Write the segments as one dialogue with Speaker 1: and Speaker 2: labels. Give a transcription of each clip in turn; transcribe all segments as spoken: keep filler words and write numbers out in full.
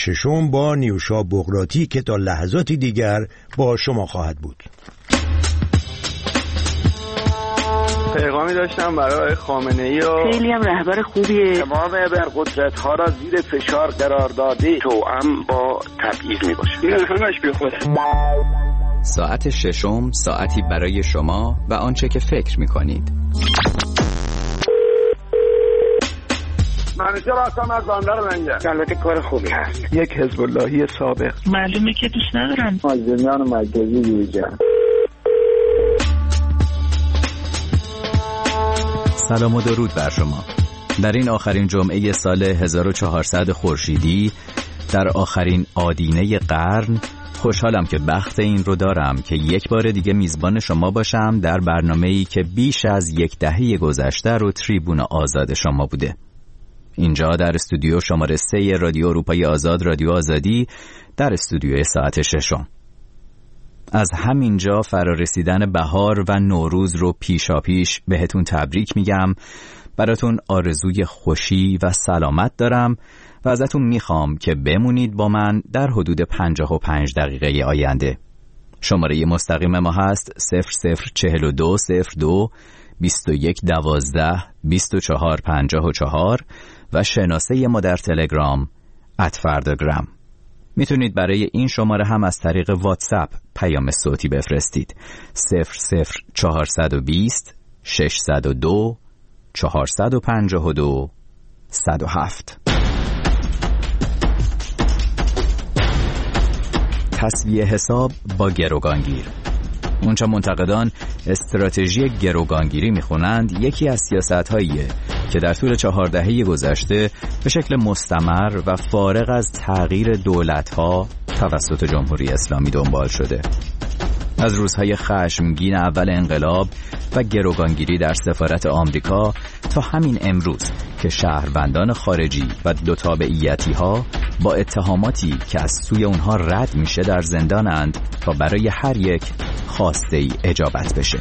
Speaker 1: ششم با نیوشا بغراتی که تا لحظاتی دیگر با شما خواهد بود.
Speaker 2: پیغامی داشتم برای خامنه‌ای و
Speaker 3: خیلی هم رهبر خوبیه.
Speaker 4: تمام ابرقدرت‌ها را زیر فشار قرار داده توأم با تبعیض میباشه.
Speaker 2: این همش بی خود.
Speaker 5: ساعت ششم، ساعتی برای شما و آنچه که فکر میکنید.
Speaker 4: منوچهر هستم از بندر منجر. البته کار خوبی هست.
Speaker 2: یک حزب اللهی سابق.
Speaker 3: معلومه که دوست ندارم.
Speaker 4: مازندران مرکزی یوجا.
Speaker 5: سلام و درود بر شما. در این آخرین جمعه سال هزار و چهارصد خورشیدی، در آخرین آدینه قرن، خوشحالم که بخت این رو دارم که یک بار دیگه میزبان شما باشم در برنامه‌ای که بیش از یک دهه گذشته رو تریبون آزاد شما بوده. اینجا در استودیو شماره سه رادیو اروپای آزاد، رادیو آزادی، در استودیوی ساعت ششم. از همینجا فرارسیدن بهار و نوروز رو پیشا پیش بهتون تبریک میگم. براتون آرزوی خوشی و سلامت دارم و ازتون میخوام که بمونید با من در حدود پنجاه و پنج دقیقه آینده. شماره مستقیم ما هست صفر صفر چهل و دو صفر دو بیست و یک دوازده بیست و چهار پنجاه و چهار و شناسه ما در تلگرام ات فرداگرام. میتونید برای این شماره هم از طریق واتساپ پیام صوتی بفرستید. صفر صفر چهارصد و بیست ششصد و دو چهارصد و پنجاه و دو صد و هفت. تسویه حساب با گروگانگیر. اونچه منتقدان استراتژی گروگانگیری میخونند یکی از سیاست‌هاییه که در طول چهار دهه گذشته به شکل مستمر و فارغ از تغییر دولت‌ها توسط جمهوری اسلامی دنبال شده. از روزهای خشمگین اول انقلاب و گروگانگیری در سفارت آمریکا تا همین امروز که شهروندان خارجی و دو تابعیتی‌ها با اتهاماتی که از سوی اونها رد میشه در زندانند تا برای هر یک خواسته ای اجابت بشه.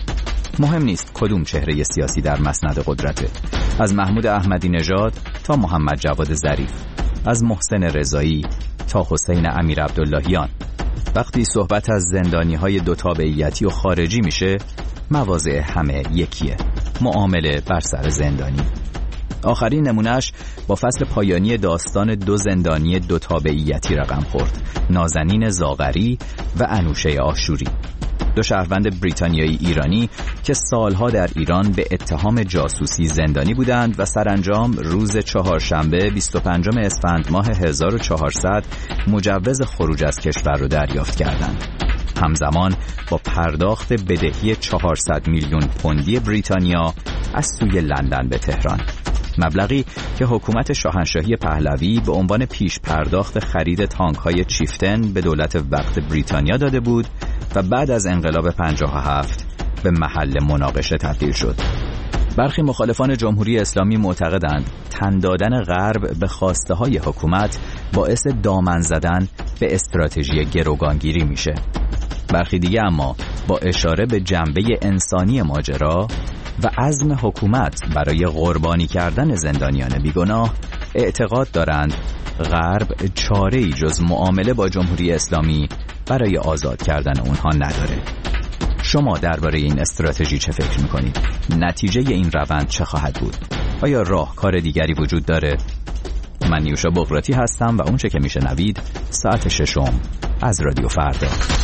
Speaker 5: مهم نیست کدوم چهره سیاسی در مسند قدرته، از محمود احمدی نژاد تا محمد جواد ظریف، از محسن رضایی تا حسین امیر عبداللهیان. وقتی صحبت از زندانی‌های دو تابعیتی و خارجی میشه، مواضع همه یکیه: معامله بر سر زندانی. آخرین نمونهش با فصل پایانی داستان دو زندانی دو تابعیتی رقم خورد: نازنین زاغری و انوشه آشوری، دو شهروند بریتانیایی ایرانی که سالها در ایران به اتهام جاسوسی زندانی بودند و سرانجام روز چهارشنبه بیست و پنجم اسفند ماه هزار و چهارصد مجوز خروج از کشور را دریافت کردند. همزمان با پرداخت بدهی چهارصد میلیون پوندی بریتانیا از سوی لندن به تهران، مبلغی که حکومت شاهنشاهی پهلوی به عنوان پیش پرداخت خرید تانک‌های چیفتن به دولت وقت بریتانیا داده بود و بعد از انقلاب پنجاه و هفت به محل مناقشه تبدیل شد. برخی مخالفان جمهوری اسلامی معتقدند تن دادن غرب به خواسته های حکومت باعث دامن زدن به استراتژی گروگانگیری میشه. برخی دیگه اما با اشاره به جنبه انسانی ماجرا و عزم حکومت برای قربانی کردن زندانیان بیگناه اعتقاد دارند غرب چاره‌ای جز معامله با جمهوری اسلامی برای آزاد کردن اونها نداره. شما درباره این استراتژی چه فکر میکنید؟ نتیجه این روند چه خواهد بود؟ آیا راهکار دیگری وجود داره؟ من نیوشا بغراتی هستم و اونچه که میشنوید ساعت ششم از رادیو فردا.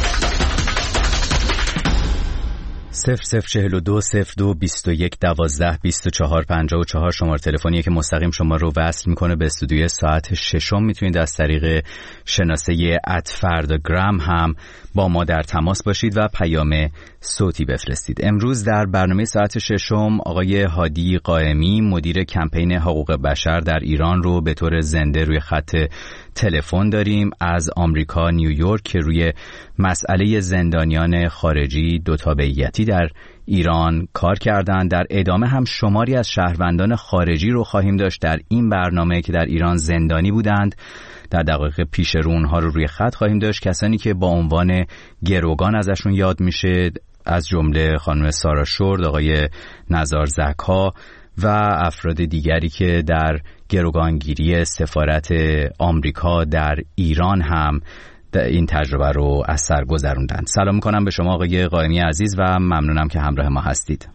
Speaker 5: صفر صفر چهل و دو صفر دو بیست و یک دوازده بیست و چهار پنجاه و چهار شماره تلفنیه که مستقیم شما رو وصل میکنه به استودیوی ساعت ششم. میتونید از طریق شناسه ات فرداگرام هم با ما در تماس باشید و پیام صوتی بفرستید. امروز در برنامه ساعت ششم آقای هادی قائمی، مدیر کمپین حقوق بشر در ایران رو به طور زنده روی خط تلفن داریم از آمریکا نیویورک که روی مسئله زندانیان خارجی دو تابعیتی در ایران کار کردند. در ادامه هم شماری از شهروندان خارجی رو خواهیم داشت در این برنامه که در ایران زندانی بودند. در دقایق پیش رو اونها رو روی خط خواهیم داشت، کسانی که با عنوان گروگان ازشون یاد میشه، از جمله خانم سارا شورد، آقای نزار زکا و افراد دیگری که در گروگانگیری سفارت آمریکا در ایران هم این تجربه رو از سر گذروندند. سلام میکنم به شما آقای قائمی عزیز و ممنونم که همراه ما هستید.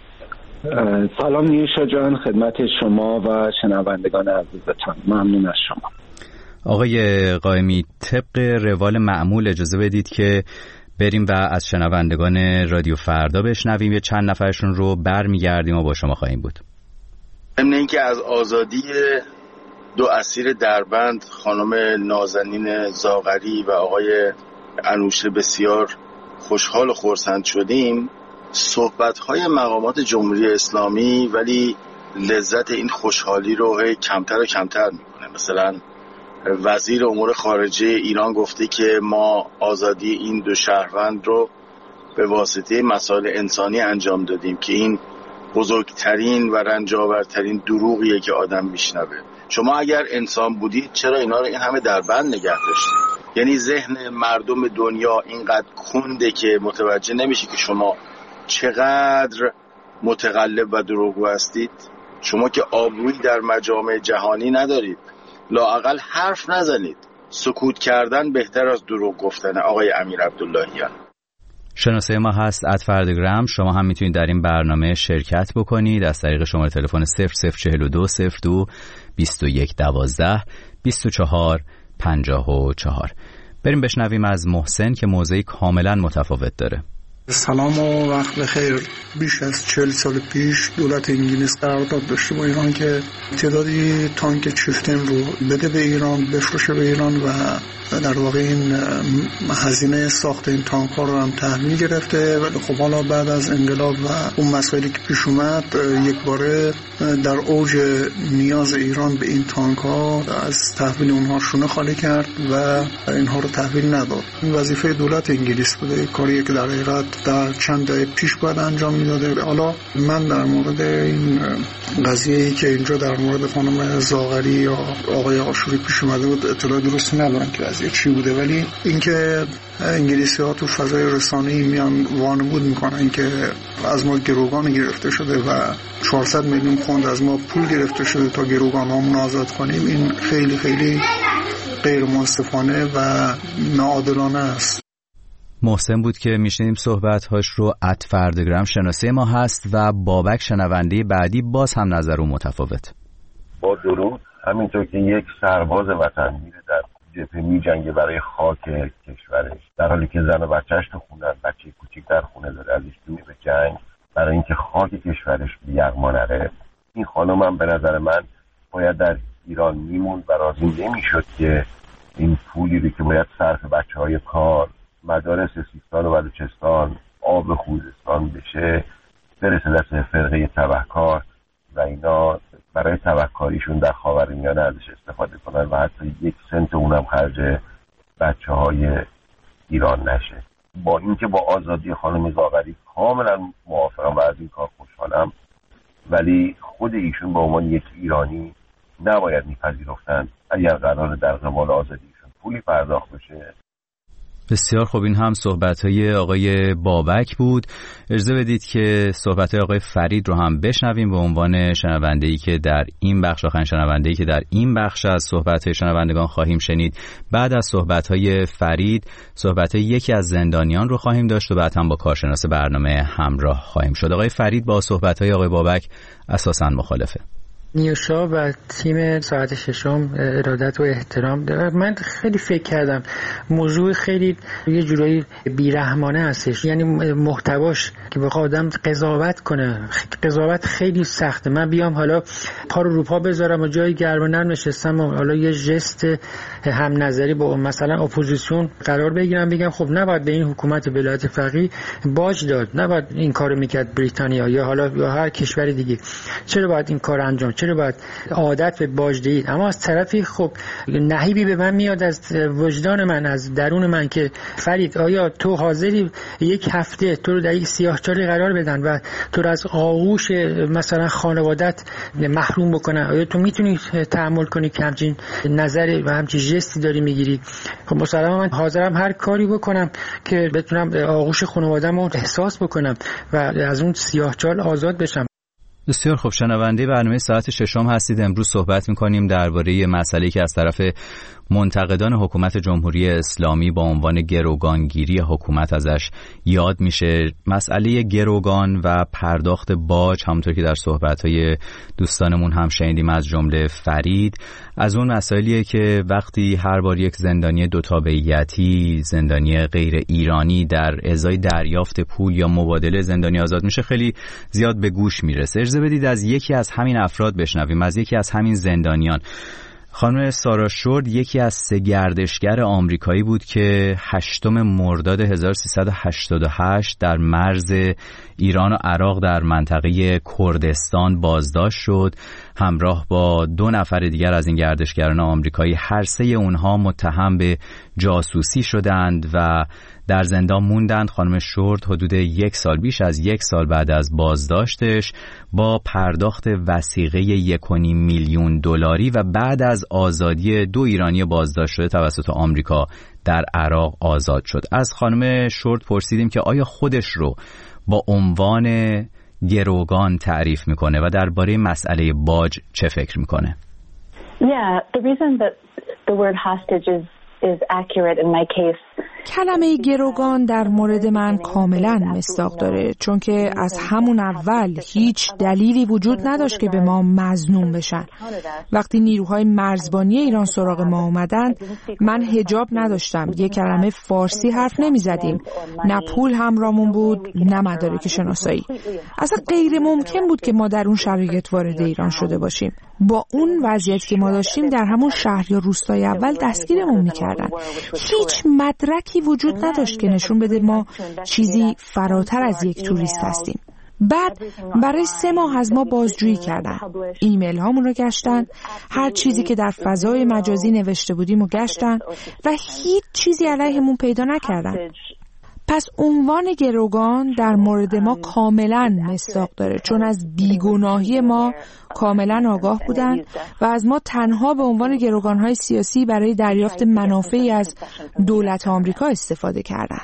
Speaker 6: سلام نیوشا جان، خدمت شما و شنوندگان عزیزتان. ممنون از شما.
Speaker 5: آقای قائمی، طبق روال معمول اجازه بدید که بریم و از شنوندگان رادیو فردا بشنویم. یه چند نفرشون رو برمیگردیم و با شما خواهیم بود.
Speaker 7: ضمن اینکه از آزادی دو اسیر دربند خانم نازنین زاغری و آقای انوشه بسیار خوشحال و خرسند شدیم، صحبت‌های مقامات جمهوری اسلامی ولی لذت این خوشحالی رو کمتر و کمتر میکنه. مثلا وزیر امور خارجه ایران گفته که ما آزادی این دو شهروند رو به واسطه مسائل انسانی انجام دادیم که این بزرگترین و رنجاورترین دروغیه که آدم میشنوه. شما اگر انسان بودید چرا اینا رو این همه در بند نگه داشتید؟ یعنی ذهن مردم دنیا اینقدر کنده که متوجه نمیشه که شما چقدر متقلب و دروغگو هستید. شما که آبرویی در مجامع جهانی ندارید، لااقل حرف نزنید. سکوت کردن بهتر از دروغ گفتن. آقای امیر عبداللهیان،
Speaker 5: شناسه ما هست ات فردگرام. شما هم میتونید در این برنامه شرکت بکنید از طریق شماره تلفن صفر صفر چهل و دو صفر دو بیست و یک دوازده بیست و چهار پنجاه و چهار. بریم بشنویم از محسن که موضوعی کاملا متفاوت داره.
Speaker 8: سلام و وقت بخیر. بیش از چهل سال پیش دولت انگلیس قرارداد داشته با ایران که تعدادی تانک چیفتن رو بده به ایران، بفروشه به ایران و در واقع این هزینه ساخت این تانک ها رو هم تحویل گرفته. ولی خب حالا بعد از انقلاب و اون مسائلی که پیش اومد، یک باره در اوج نیاز ایران به این تانک ها از تحویل اونها شونه خالی کرد و اینها رو تحویل نداد. این وظیفه دولت انگلیس بوده، کاریه که در حقیقت در چند دهه پیش باید انجام میداده. حالا من در مورد این قضیه‌ای که اینجا در مورد خانم زاغری یا آقای آشوری پیش اومده بود اطلاع درستی ندارم که قضیه چی بوده، ولی اینکه انگلیسی‌ها تو فضای رسانه‌ای میان وانمود میکنن که از ما گروگان گرفته شده و چهارصد میلیون پوند از ما پول گرفته شده تا گروگان‌هامون آزاد کنیم، این خیلی خیلی غیر منصفانه و ناعادلانه است.
Speaker 5: محسن بود که میشنیم صحبت‌هاش رو. ات فردگرام شناسه ما هست و بابک شنونده بعدی باز هم نظر اون متفاوت.
Speaker 9: با درود. همینطور که یک سرباز وطن میره در جبهه میجنگه برای خاک کشورش، در حالی که زن و بچهش تو خونه، بچه کوچیک در خونه داره، ازش دور به جنگ برای اینکه خاک کشورش به یغما نره. این خانم هم به نظر من باید در ایران میموند و راضی نمیشد که این پولی رو که باید صرف بچه‌های کار، مدارس سیستان و بلوچستان، آب خوزستان بشه، برسه دست فرقه تبهکار و اینا برای تبهکاریشون در خاورمیانه ازش استفاده کنن و حتی یک سنت اونم خرج بچه های ایران نشه. با اینکه با آزادی خانم زاغری کاملا موافقم و از این کار خوشحالم، ولی خود ایشون به عنوان یک ایرانی نباید میپذیرفتن اگر قرار در قبال آزادیشون پولی پرداخت بشه.
Speaker 5: بسیار خوب. این هم صحبت‌های آقای بابک بود. اجازه بدید که صحبت‌های آقای فرید رو هم بشنویم به عنوان شنونده‌ای که در این بخش آخرین شنونده‌ای که در این بخش از صحبت‌های شنوندگان خواهیم شنید. بعد از صحبت‌های فرید صحبت‌های یکی از زندانیان رو خواهیم داشت و بعد هم با کارشناس برنامه همراه خواهیم شد. آقای فرید با صحبت‌های آقای بابک اساساً مخالفه.
Speaker 10: نیوشا و تیم ساعت ششم ارادت و احترام داره. من خیلی فکر کردم موضوع خیلی یه جورایی بیرحمانه هستش، یعنی محتواش که بخواد آدم قضاوت کنه، قضاوت خیلی سخته. من بیام حالا پا رو رو پا بذارم و جای گرم و نرم نشستم و حالا یه ژست هم نظری با مثلا اپوزیسیون قرار بگیرم، بگم خب نباید به این حکومت ولایت فقیه باج داد، نباید این کارو میکرد بریتانیا یا حالا یا هر کشور دیگه، چرا باید این کار انجام، چرا باید عادت به باجدهی. اما از طرفی خب نهیبی به من میاد از وجدان من، از درون من که فرید آیا تو حاضری یک هفته تو رو در یک سیاهچاله قرار بدن و تو رو از آغوش مثلا خانوادت محروم بکنن؟ آیا تو میتونی تحمل کنی که همچین نظری و همچین ژستی داری میگیری؟ خب مثلا من حاضرم هر کاری بکنم که بتونم آغوش خانواده‌مو احساس بکنم و از اون سیاهچال آزاد بشم.
Speaker 5: بسیار خوب، شنونده برنامه ساعت ششم هستید. امروز صحبت می‌کنیم درباره مسئله‌ای که از طرف منتقدان حکومت جمهوری اسلامی با عنوان گروگانگیری حکومت ازش یاد میشه. مسئله گروگان و پرداخت باج، همونطور که در صحبت‌های دوستانمون هم شنیدیم از جمله فرید، از اون مسائلیه که وقتی هر بار یک زندانی دو تابعیتی، زندانی غیر ایرانی در ازای دریافت پول یا مبادله زندانی آزاد میشه، خیلی زیاد به گوش میرسه. اجازه بدید از یکی از همین افراد بشنویم، از یکی از همین زندانیان. خانم سارا شورد یکی از سه گردشگر آمریکایی بود که هشتم مرداد هزار و سیصد و هشتاد و هشت در مرز ایران و عراق در منطقه کردستان بازداشت شد. همراه با دو نفر دیگر از این گردشگران آمریکایی، هر سه اونها متهم به جاسوسی شدند و در زندان موندند. خانم شورد حدود یک سال، بیش از یک سال بعد از بازداشتش، با پرداخت وثیقه یک و نیم میلیون دلاری و بعد از آزادی دو ایرانی بازداشت شده توسط آمریکا در عراق آزاد شد. از خانم شورد پرسیدیم که آیا خودش رو با عنوان گروگان تعریف میکنه و درباره مسئله باج چه فکر میکنه؟
Speaker 11: Yeah, the reason that the word hostage is is accurate in my case.
Speaker 12: کلمه گروگان در مورد من کاملا مصداق داره، چون که از همون اول هیچ دلیلی وجود نداشت که به ما مظنون بشن. وقتی نیروهای مرزبانی ایران سراغ ما اومدن، من حجاب نداشتم، یک کلمه فارسی حرف نمی زدیم، نه پول همراهمون بود نه مدارک شناسایی. اصلا غیر ممکن بود که ما در اون شرایط وارد ایران شده باشیم. با اون وضعیت که ما داشتیم در همون شهر یا روستای اول دستگیرمون میکردن. هیچ مدرکی وجود نداشت که نشون بده ما چیزی فراتر از یک توریست هستیم. بعد برای سه ماه از ما بازجویی کردن، ایمیل هامون رو گشتن، هر چیزی که در فضای مجازی نوشته بودیم رو گشتن و هیچ چیزی علیهمون پیدا نکردن. پس عنوان گروگان در مورد ما کاملا مصداق داره، چون از بیگناهی ما کاملا آگاه بودن و از ما تنها به عنوان گروگان‌های سیاسی برای دریافت منافعی از دولت آمریکا استفاده کردن.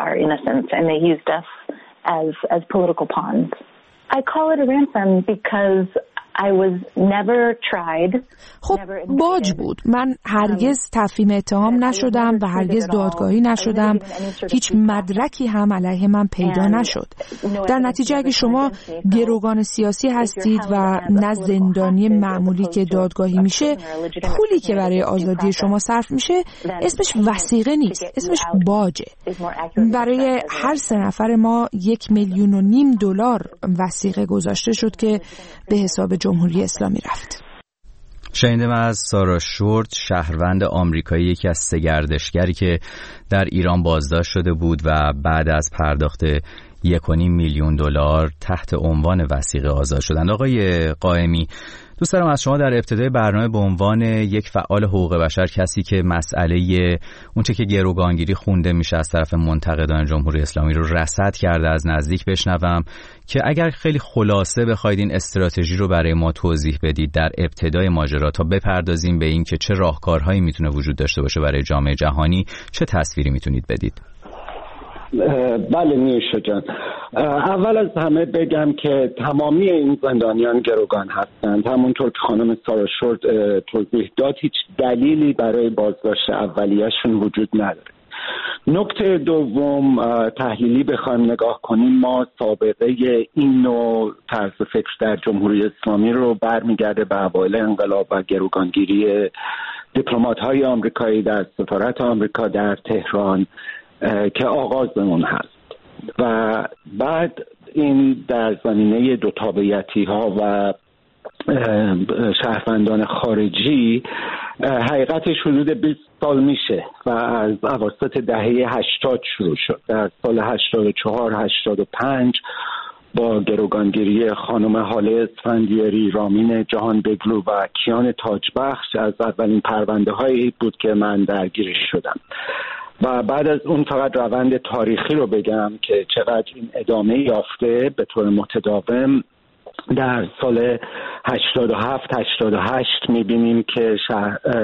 Speaker 11: I call it a ransom because I was never tried.
Speaker 12: خب باج بود. من هرگز تفهیم اتهام نشدم و هرگز دادگاهی نشدم. هیچ مدرکی هم علیه من پیدا نشد. در نتیجه اگه شما گروگان سیاسی هستید و نه زندانی معمولی که دادگاهی میشه، پولی که برای آزادی شما صرف میشه اسمش وثیقه نیست، اسمش باجه. برای هر سه نفر ما یک میلیون و نیم دلار وثیقه گذاشته شد که به حساب جمهوری اسلامی رفت.
Speaker 5: شنیدم از سارا شورد، شهروند آمریکایی، یکی از سه گردشگری که در ایران بازداشت شده بود و بعد از پرداخت یک و نیم میلیون دلار تحت عنوان وثیقه آزاد شدند. آقای قائمی، دوست دارم از شما در ابتدای برنامه به عنوان یک فعال حقوق بشر، کسی که مسئله اونچه که گروگانگیری خونده میشه از طرف منتقدان جمهوری اسلامی رو رصد کرده، از نزدیک بشنوم که اگر خیلی خلاصه بخواید این استراتژی رو برای ما توضیح بدید در ابتدای ماجرا تا بپردازیم به این که چه راهکارهایی میتونه وجود داشته باشه برای جامعه جهانی، چه تصویری میتونید بدید؟
Speaker 6: بله نیوشا جان، اول از همه بگم که تمامی این زندانیان گروگان هستند. همونطور که خانم سارا شورد توضیح داد، هیچ دلیلی برای بازداشت اولیه‌شون وجود نداره. نکته دوم، تحلیلی بخوایم نگاه کنیم، ما سابقه این نوع طرز فکر در جمهوری اسلامی رو برمیگرده به اوایل انقلاب و گروگانگیری دیپلمات‌های آمریکایی در سفارت آمریکا در تهران که آغازمون هست و بعد این در زمینه دو تابعیتی ها و شهروندان خارجی حقیقتش حدود بیست سال میشه و از اواسط دهه هشتاد شروع شد. در سال هشتاد و چهار هشتاد و پنج با گروگانگیری خانم هاله اسفندیاری، رامین جهان بگلو و کیان تاجبخش از اولین پرونده هایی بود که من درگیرش شدم. و بعد از اون فقط روند تاریخی رو بگم که چقدر این ادامه یافته به طور متداوم. در سال هشتاد و هفت هشتاد و هشت می‌بینیم که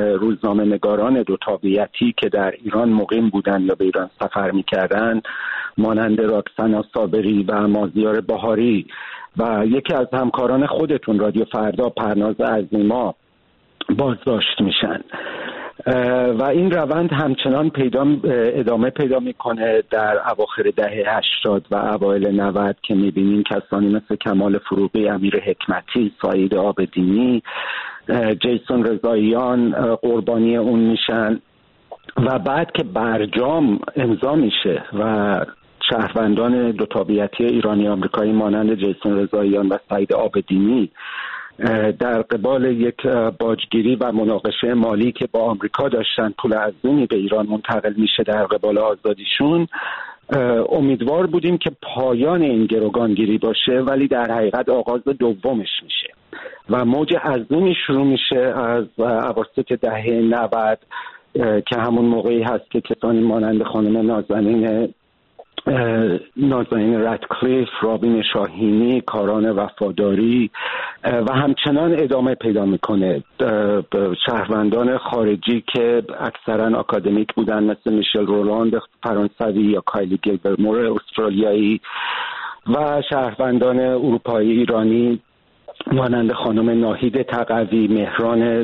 Speaker 6: روزنامه نگاران دو تابعیتی که در ایران مقیم بودن یا به ایران سفر می‌کردن مانند راکسنا صابری و مازیار بهاری و یکی از همکاران خودتون رادیو فردا پرناز عظیما بازداشت میشن و این روند همچنان پیدا ادامه پیدا میکنه در اواخر دهه هشتاد و اوایل نود که میبینیم کسانی مثل کمال فروغی، امیر حکمتی، سعید آبدینی، جیسون رضاییان قربانی اون میشن و بعد که برجام امضا میشه و شهروندان دو تابعیتی ایرانی آمریکایی مانند جیسون رضاییان و سعید آبدینی در قبال یک باجگیری و مناقشه مالی که با آمریکا داشتن پول عظیمی به ایران منتقل میشه در قبال آزادیشون، امیدوار بودیم که پایان این گروگانگیری باشه، ولی در حقیقت آغاز دومش میشه و موج عظیمی شروع میشه از اواسط دهه نود که همون موقعی هست که کسانی مانند خانم نازنین نازنین رادکلیف، رابین شاهینی، کاران وفاداری و همچنان ادامه پیدا میکنه شهروندان خارجی که اکثرا آکادمیک بودن مثل میشل رولاند فرانسوی یا کایلی گیلبرمور استرالیایی و شهروندان اروپایی ایرانی مانند خانم ناهید تقوی، مهران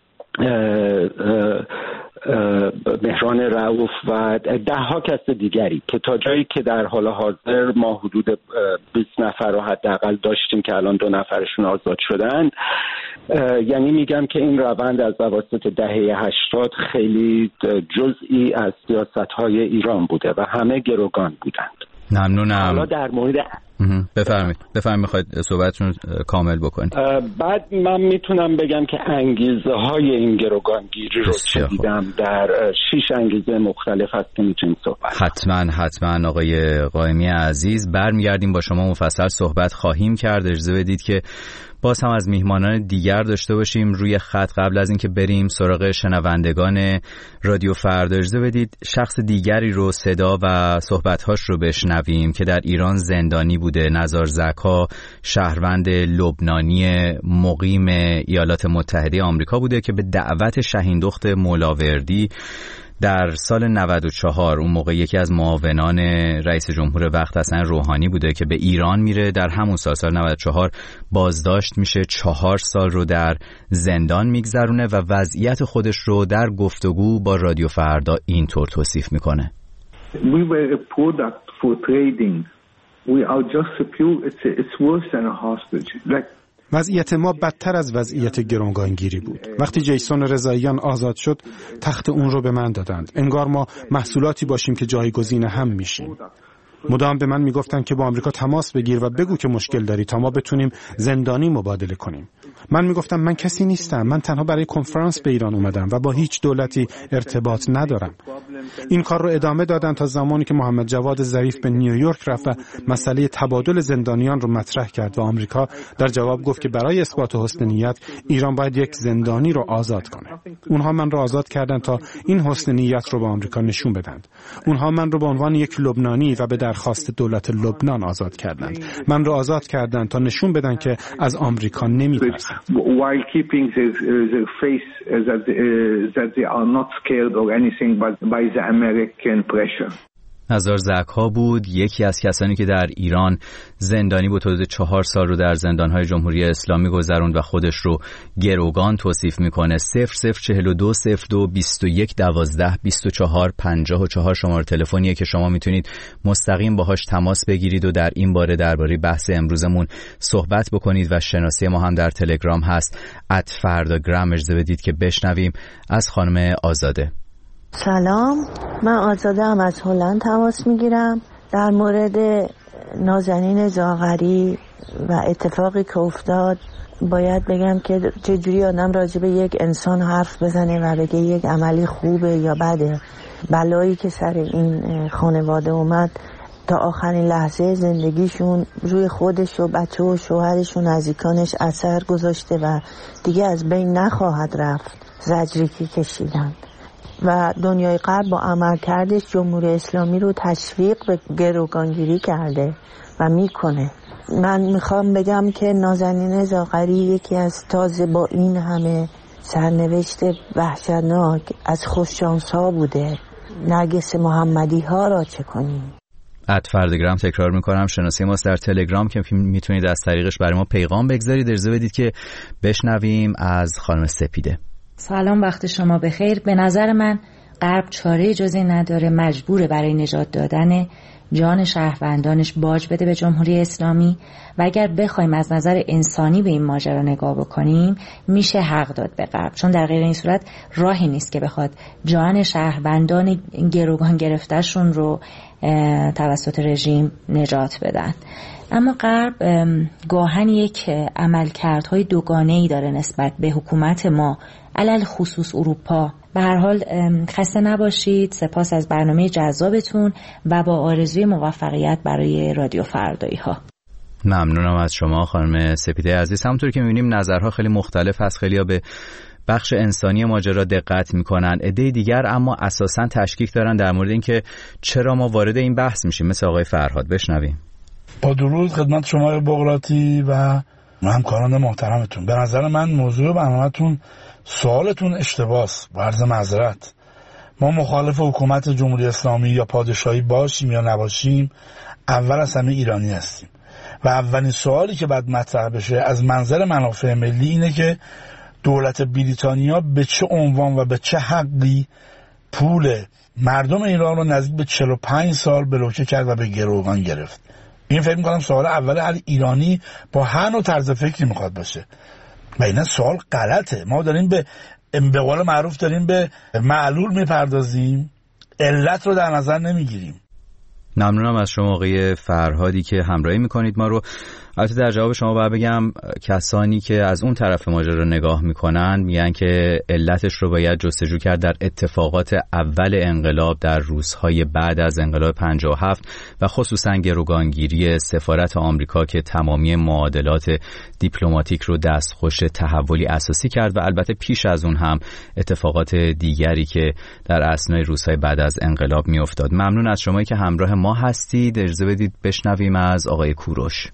Speaker 6: مهران رؤوف و ده ها کس دیگری که تا جایی که در حال حاضر ما حدود بیست نفر رو حداقل داشتیم که الان دو نفرشون آزاد شدن. یعنی میگم که این روند از اواسط دهه هشتاد خیلی جزئی از سیاست‌های ایران بوده و همه گروگان بودند.
Speaker 5: ممنونم.
Speaker 6: حالا در مورد
Speaker 5: بفرمایید بفرمایید میخواید صحبتتون کامل بکنید.
Speaker 6: بعد من میتونم بگم که انگیزه های این گروگانگیری رو چه دیدم در شش انگیزه مختلف هست که میتونیم صحبت.
Speaker 5: حتما حتما آقای قائمی عزیز، برمیگردیم با شما مفصل صحبت خواهیم کرد. اجازه بدید که باز هم از میهمانان دیگر داشته باشیم روی خط. قبل از اینکه بریم سراغ شنوندگان رادیو فردا، اجازه بدید شخص دیگری رو صدا و صحبت‌هاش رو بشنویم که در ایران زندانی بوده. نزار زکا شهروند لبنانی مقیم ایالات متحده آمریکا بوده که به دعوت شهیندخت مولاوردی در سال نود و چهار، اون موقع یکی از معاونان رئیس جمهور وقت حسن روحانی بوده که به ایران میره. در همون سال سال نود و چهار بازداشت میشه، چهار سال رو در زندان میگذرونه و وضعیت خودش رو در گفتگو با رادیو فردا اینطور توصیف میکنه.
Speaker 13: We were a product for trading. We are just a pure, it's, it's worse than a hostage. Like
Speaker 14: وضعیت ما بدتر از وضعیت گروگانگیری بود. وقتی جیسون رضاییان آزاد شد، تخت اون رو به من دادند. انگار ما محصولاتی باشیم که جایگزین هم میشیم. مدام به من میگفتن که با آمریکا تماس بگیر و بگو که مشکل داری تا ما بتونیم زندانی مبادله کنیم. من میگفتم من کسی نیستم، من تنها برای کنفرانس به ایران اومدم و با هیچ دولتی ارتباط ندارم. این کار رو ادامه دادن تا زمانی که محمد جواد ظریف به نیویورک رفت و مسئله تبادل زندانیان رو مطرح کرد و آمریکا در جواب گفت که برای اثبات حسن نیت ایران باید یک زندانی رو آزاد کنه. اونها من رو آزاد کردن تا این حسن نیت رو به آمریکا نشون بدند. اونها من رو به عنوان یک لبنانی و به درخواست دولت لبنان آزاد کردند. من رو آزاد کردند تا نشون بدن که از آمریکا نمی‌ترسند.
Speaker 13: While keeping their, their face that they, that they are not scared or anything but by the American pressure.
Speaker 5: نزار زکا بود، یکی از کسانی که در ایران زندانی بود. حدود چهار سال رو در زندان‌های جمهوری اسلامی گذروند و خودش رو گروگان توصیف میکنه. صفر صفر چهل و دو صفر دو بیست و یک دوازده بیست و چهار پنجاه و چهار شماره تلفنیه که شما میتونید مستقیم باهاش تماس بگیرید و در این باره درباره بحث امروزمون صحبت بکنید. و شناسی ما هم در تلگرام هست ات فرداگرام. اجازه بدید که بشنویم از خانم آزاده.
Speaker 15: سلام، من آزاده هم از هلند تماس میگیرم در مورد نازنین زاغری و اتفاقی که افتاد. باید بگم که چجوری آدم راجع به یک انسان حرف بزنه و بگه یک عملی خوبه یا بده. بلایی که سر این خانواده اومد تا آخرین لحظه زندگیشون روی خودش و بچه و شوهرش و نزدیکانش اثر گذاشته و دیگه از بین نخواهد رفت. زجری که کشیدن و دنیای غرب با عملکردش جمهوری اسلامی رو تشویق به گروگانگیری کرده و میکنه. من میخوام بگم که نازنین زاغری یکی از تازه با این همه سرنوشت وحشتناک از خوششانس ها بوده. نرگس محمدی ها را چه کنیم؟
Speaker 5: ات فردگرام تکرار میکنم، شناسی ماست در تلگرام که میتونید از طریقش برای ما پیغام بگذارید. اجازه بدید که بشنویم از خانم سپیده.
Speaker 16: سلام، وقت شما بخیر. به نظر من غرب چاره جزی نداره، مجبوره برای نجات دادن جان شهروندانش باج بده به جمهوری اسلامی و اگر بخوایم از نظر انسانی به این ماجرا نگاه بکنیم میشه حق داد به غرب، چون در غیر این صورت راهی نیست که بخواد جان شهروندان گروگان گرفتهشون رو توسط رژیم نجات بدن. اما غرب گاهن یک عملکردهای دوگانه‌ای داره نسبت به حکومت ما، علل خصوص اروپا. به هر حال خسته نباشید، سپاس از برنامه جذابتون و با آرزوی موفقیت برای رادیو فردایی ها.
Speaker 5: ممنونم از شما خانم سپیده عزیز. همونطور که می‌بینیم نظرها خیلی مختلف هست، خیلی‌ها به بخش انسانی ماجرا دقت میکنن، عده دیگر اما اساساً تشکیک دارن در مورد اینکه چرا ما وارد این بحث میشیم، مثل آقای فرهاد. بشنویم.
Speaker 8: با درود خدمت شما بغراتی و همکاران محترمتون. به نظر من موضوع برنامه‌تون سوالتون اشتباس و عرض معذرت. ما مخالف حکومت جمهوری اسلامی یا پادشاهی باشیم یا نباشیم، اول از همه ایرانی هستیم و اولین سوالی که باید مطرح بشه از منظر منافع ملی اینه که دولت بریتانیا به چه عنوان و به چه حقی پول مردم ایران رو نزدیک به چهل و پنج سال بلوکه کرد و به گروگان گرفت. این فکر می‌کنم سوال اول هر ایرانی با هر نوع طرز فکری میخواد باشه و این سوال غلطه. ما داریم به به قول معروف داریم به معلول میپردازیم، علت رو در نظر نمیگیریم.
Speaker 5: ممنونم از شما آقای فرهادی که همراهی میکنید ما رو. البته در جواب شما باید بگم کسانی که از اون طرف ماجرا نگاه میکنن میگن که علتش رو باید جستجو کرد در اتفاقات اول انقلاب، در روزهای بعد از انقلاب پنجاه و هفت و خصوصا گروگانگیری سفارت آمریکا که تمامی معادلات دیپلماتیک رو دستخوش تحولی اساسی کرد و البته پیش از اون هم اتفاقات دیگری که در اثنای روزهای بعد از انقلاب میافتاد. ممنون از شمایی که همراه ما هستید. اجازه بدید بشنویم از آقای کوروش.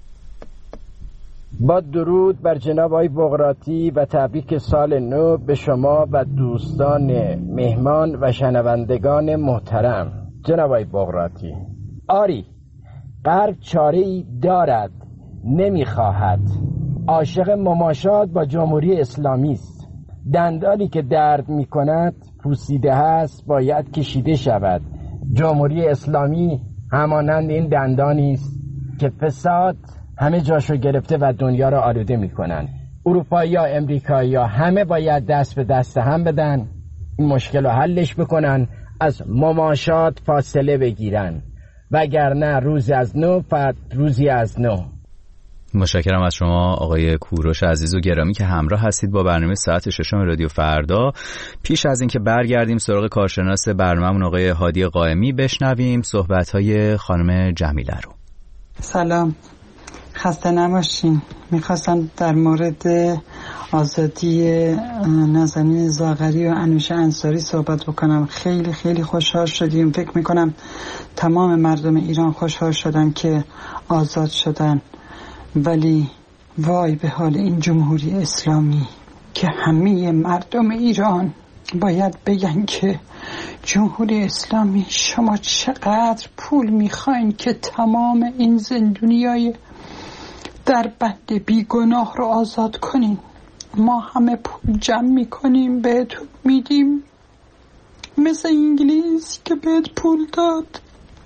Speaker 17: با درود بر جناب آقای بغراتی و تبریک سال نو به شما و دوستان مهمان و شنوندگان محترم. جناب آقای بغراتی، آری غرب چاره‌ای دارد، نمیخواهد، عاشق مماشات با جمهوری اسلامی است. دندانی که درد میکند پوسیده هست، باید کشیده شود. جمهوری اسلامی همانند این دندانی است که فساد همه جاشو گرفته و دنیا رو آلوده میکنن. اروپایی یا امریکایی یا همه باید دست به دست هم بدن، این مشکل رو حلش بکنن، از مماشات فاصله بگیرن، وگرنه روزی از نو فرد روزی از نو.
Speaker 5: متشکرم از شما آقای کوروش عزیز و گرامی که همراه هستید با برنامه ساعت ششم رادیو فردا. پیش از اینکه برگردیم سراغ کارشناس برنامه‌مون آقای هادی قائمی، بشنویم صحبت‌های خانم جمیله رو.
Speaker 18: سلام، خسته نباشین. میخواستم در مورد آزادی نازنین زاغری و انوشه انصاری صحبت بکنم. خیلی خیلی خوشحال شدیم، فکر میکنم تمام مردم ایران خوشحال شدن که آزاد شدن، ولی وای به حال این جمهوری اسلامی که همه مردم ایران باید بگن که جمهوری اسلامی شما چقدر پول میخواین که تمام این زندونیای در بند بیگناه رو آزاد کنین. ما همه پول جمع میکنیم بهتون میدیم، مثل انگلیس که بهت پول داد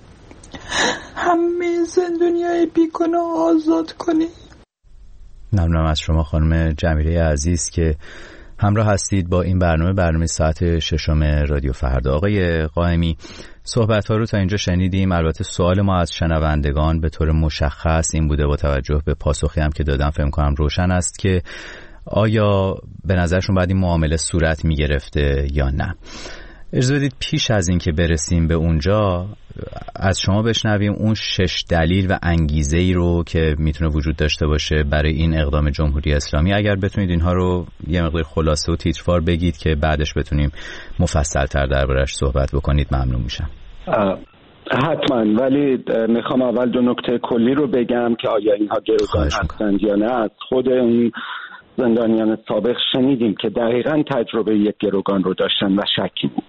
Speaker 18: همه زندونیای بیگناه آزاد کنین.
Speaker 5: ممنونم از شما خانم جمیله عزیز که همراه هستید با این برنامه برنامه ساعت ششم رادیو فردا. آقای قائمی، صحبت ها رو تا اینجا شنیدیم. البته سوال ما از شنوندگان به طور مشخص این بوده، با توجه به پاسخی هم که دادم فهم کنم روشن است، که آیا به نظرشون باید این معامله صورت می گرفته یا نه. اجازه بدید پیش از این که برسیم به اونجا از شما بشنویم اون شش دلیل و انگیزه‌ای رو که میتونه وجود داشته باشه برای این اقدام جمهوری اسلامی. اگر بتونید اینها رو یه مقدار خلاصه و تیتروار بگید که بعدش بتونیم مفصل‌تر دربارش صحبت بکنید ممنون میشم.
Speaker 6: حتما، ولی میخوام اول دو نکته کلی رو بگم که آیا اینها گروگان هستند یا نه. از خود اون زندانیان سابق شنیدیم که دقیقاً تجربه یک گروگان رو داشتن و شکی بود.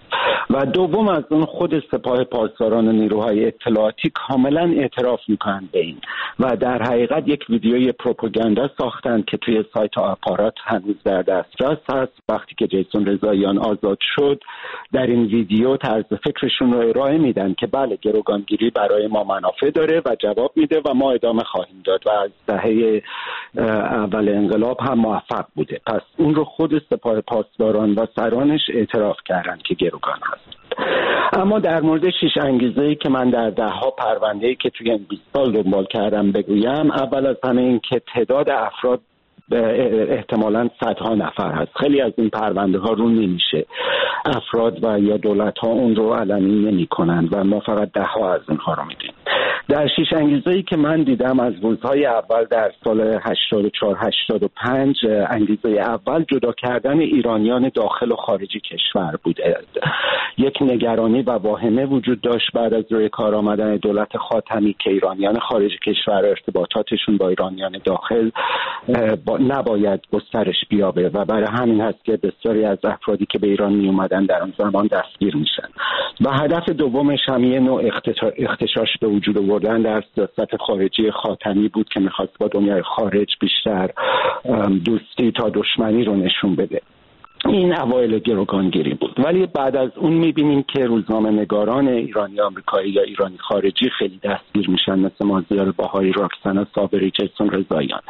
Speaker 6: و دوم از اون خود سپاه پاسداران و نیروهای اطلاعاتی کاملا اعتراف میکنن به این و در حقیقت یک ویدیوی پروپاگاندا ساختن که توی سایت آپارات هنوز در دسترس هست. وقتی که جیسون رضاییان آزاد شد در این ویدیو طرز فکرشون رو ارائه میدن که بله گروگانگیری برای ما منافع داره و جواب میده و ما ادامه خواهیم داد و از دهه اول انقلاب هم موفق بوده. پس اون رو خود سپاه پاسداران و سرانش اعتراف کردن که گروگان هست. اما در مورد شش انگیزه‌ای که من در ده‌ها پرونده‌ای که توی این بیست سال دنبال کردم بگویم، اول از همه این که تعداد افراد احتمالاً صدها نفر هست. خیلی از این پرونده ها رو نمیشه، افراد و یا دولت ها اون رو علنی نمی کنند و ما فقط ده ها از اینها رو میدیم. در شش انگیزه‌ای که من دیدم از روزهای اول در سال هشتاد و چهار هشتاد و پنج، انگیزه اول جدا کردن ایرانیان داخل و خارجی کشور بوده. یک نگرانی و واهمه وجود داشت بعد از روی کار آمدن دولت خاتمی که ایرانیان خارج کشور ارتباطاتشون با ایرانیان داخل با نباید گسترش بیابه و برای همین هست که بسیاری از افرادی که به ایران می اومدن در آن زمان دستگیر میشن. و هدف دومش هم یه نوع اختشاش به وجود آوردن در سیاست خارجی خاتمی بود که میخواست با دنیای خارج بیشتر دوستی تا دشمنی رو نشون بده. این اوایل گروگانگیری بود، ولی بعد از اون میبینیم که روزنامه نگاران ایرانی آمریکایی یا ایرانی خارجی خیلی دستگیر میشن، مثل مازیار باهایی، راکسنا صابری، جیسون رضاییان.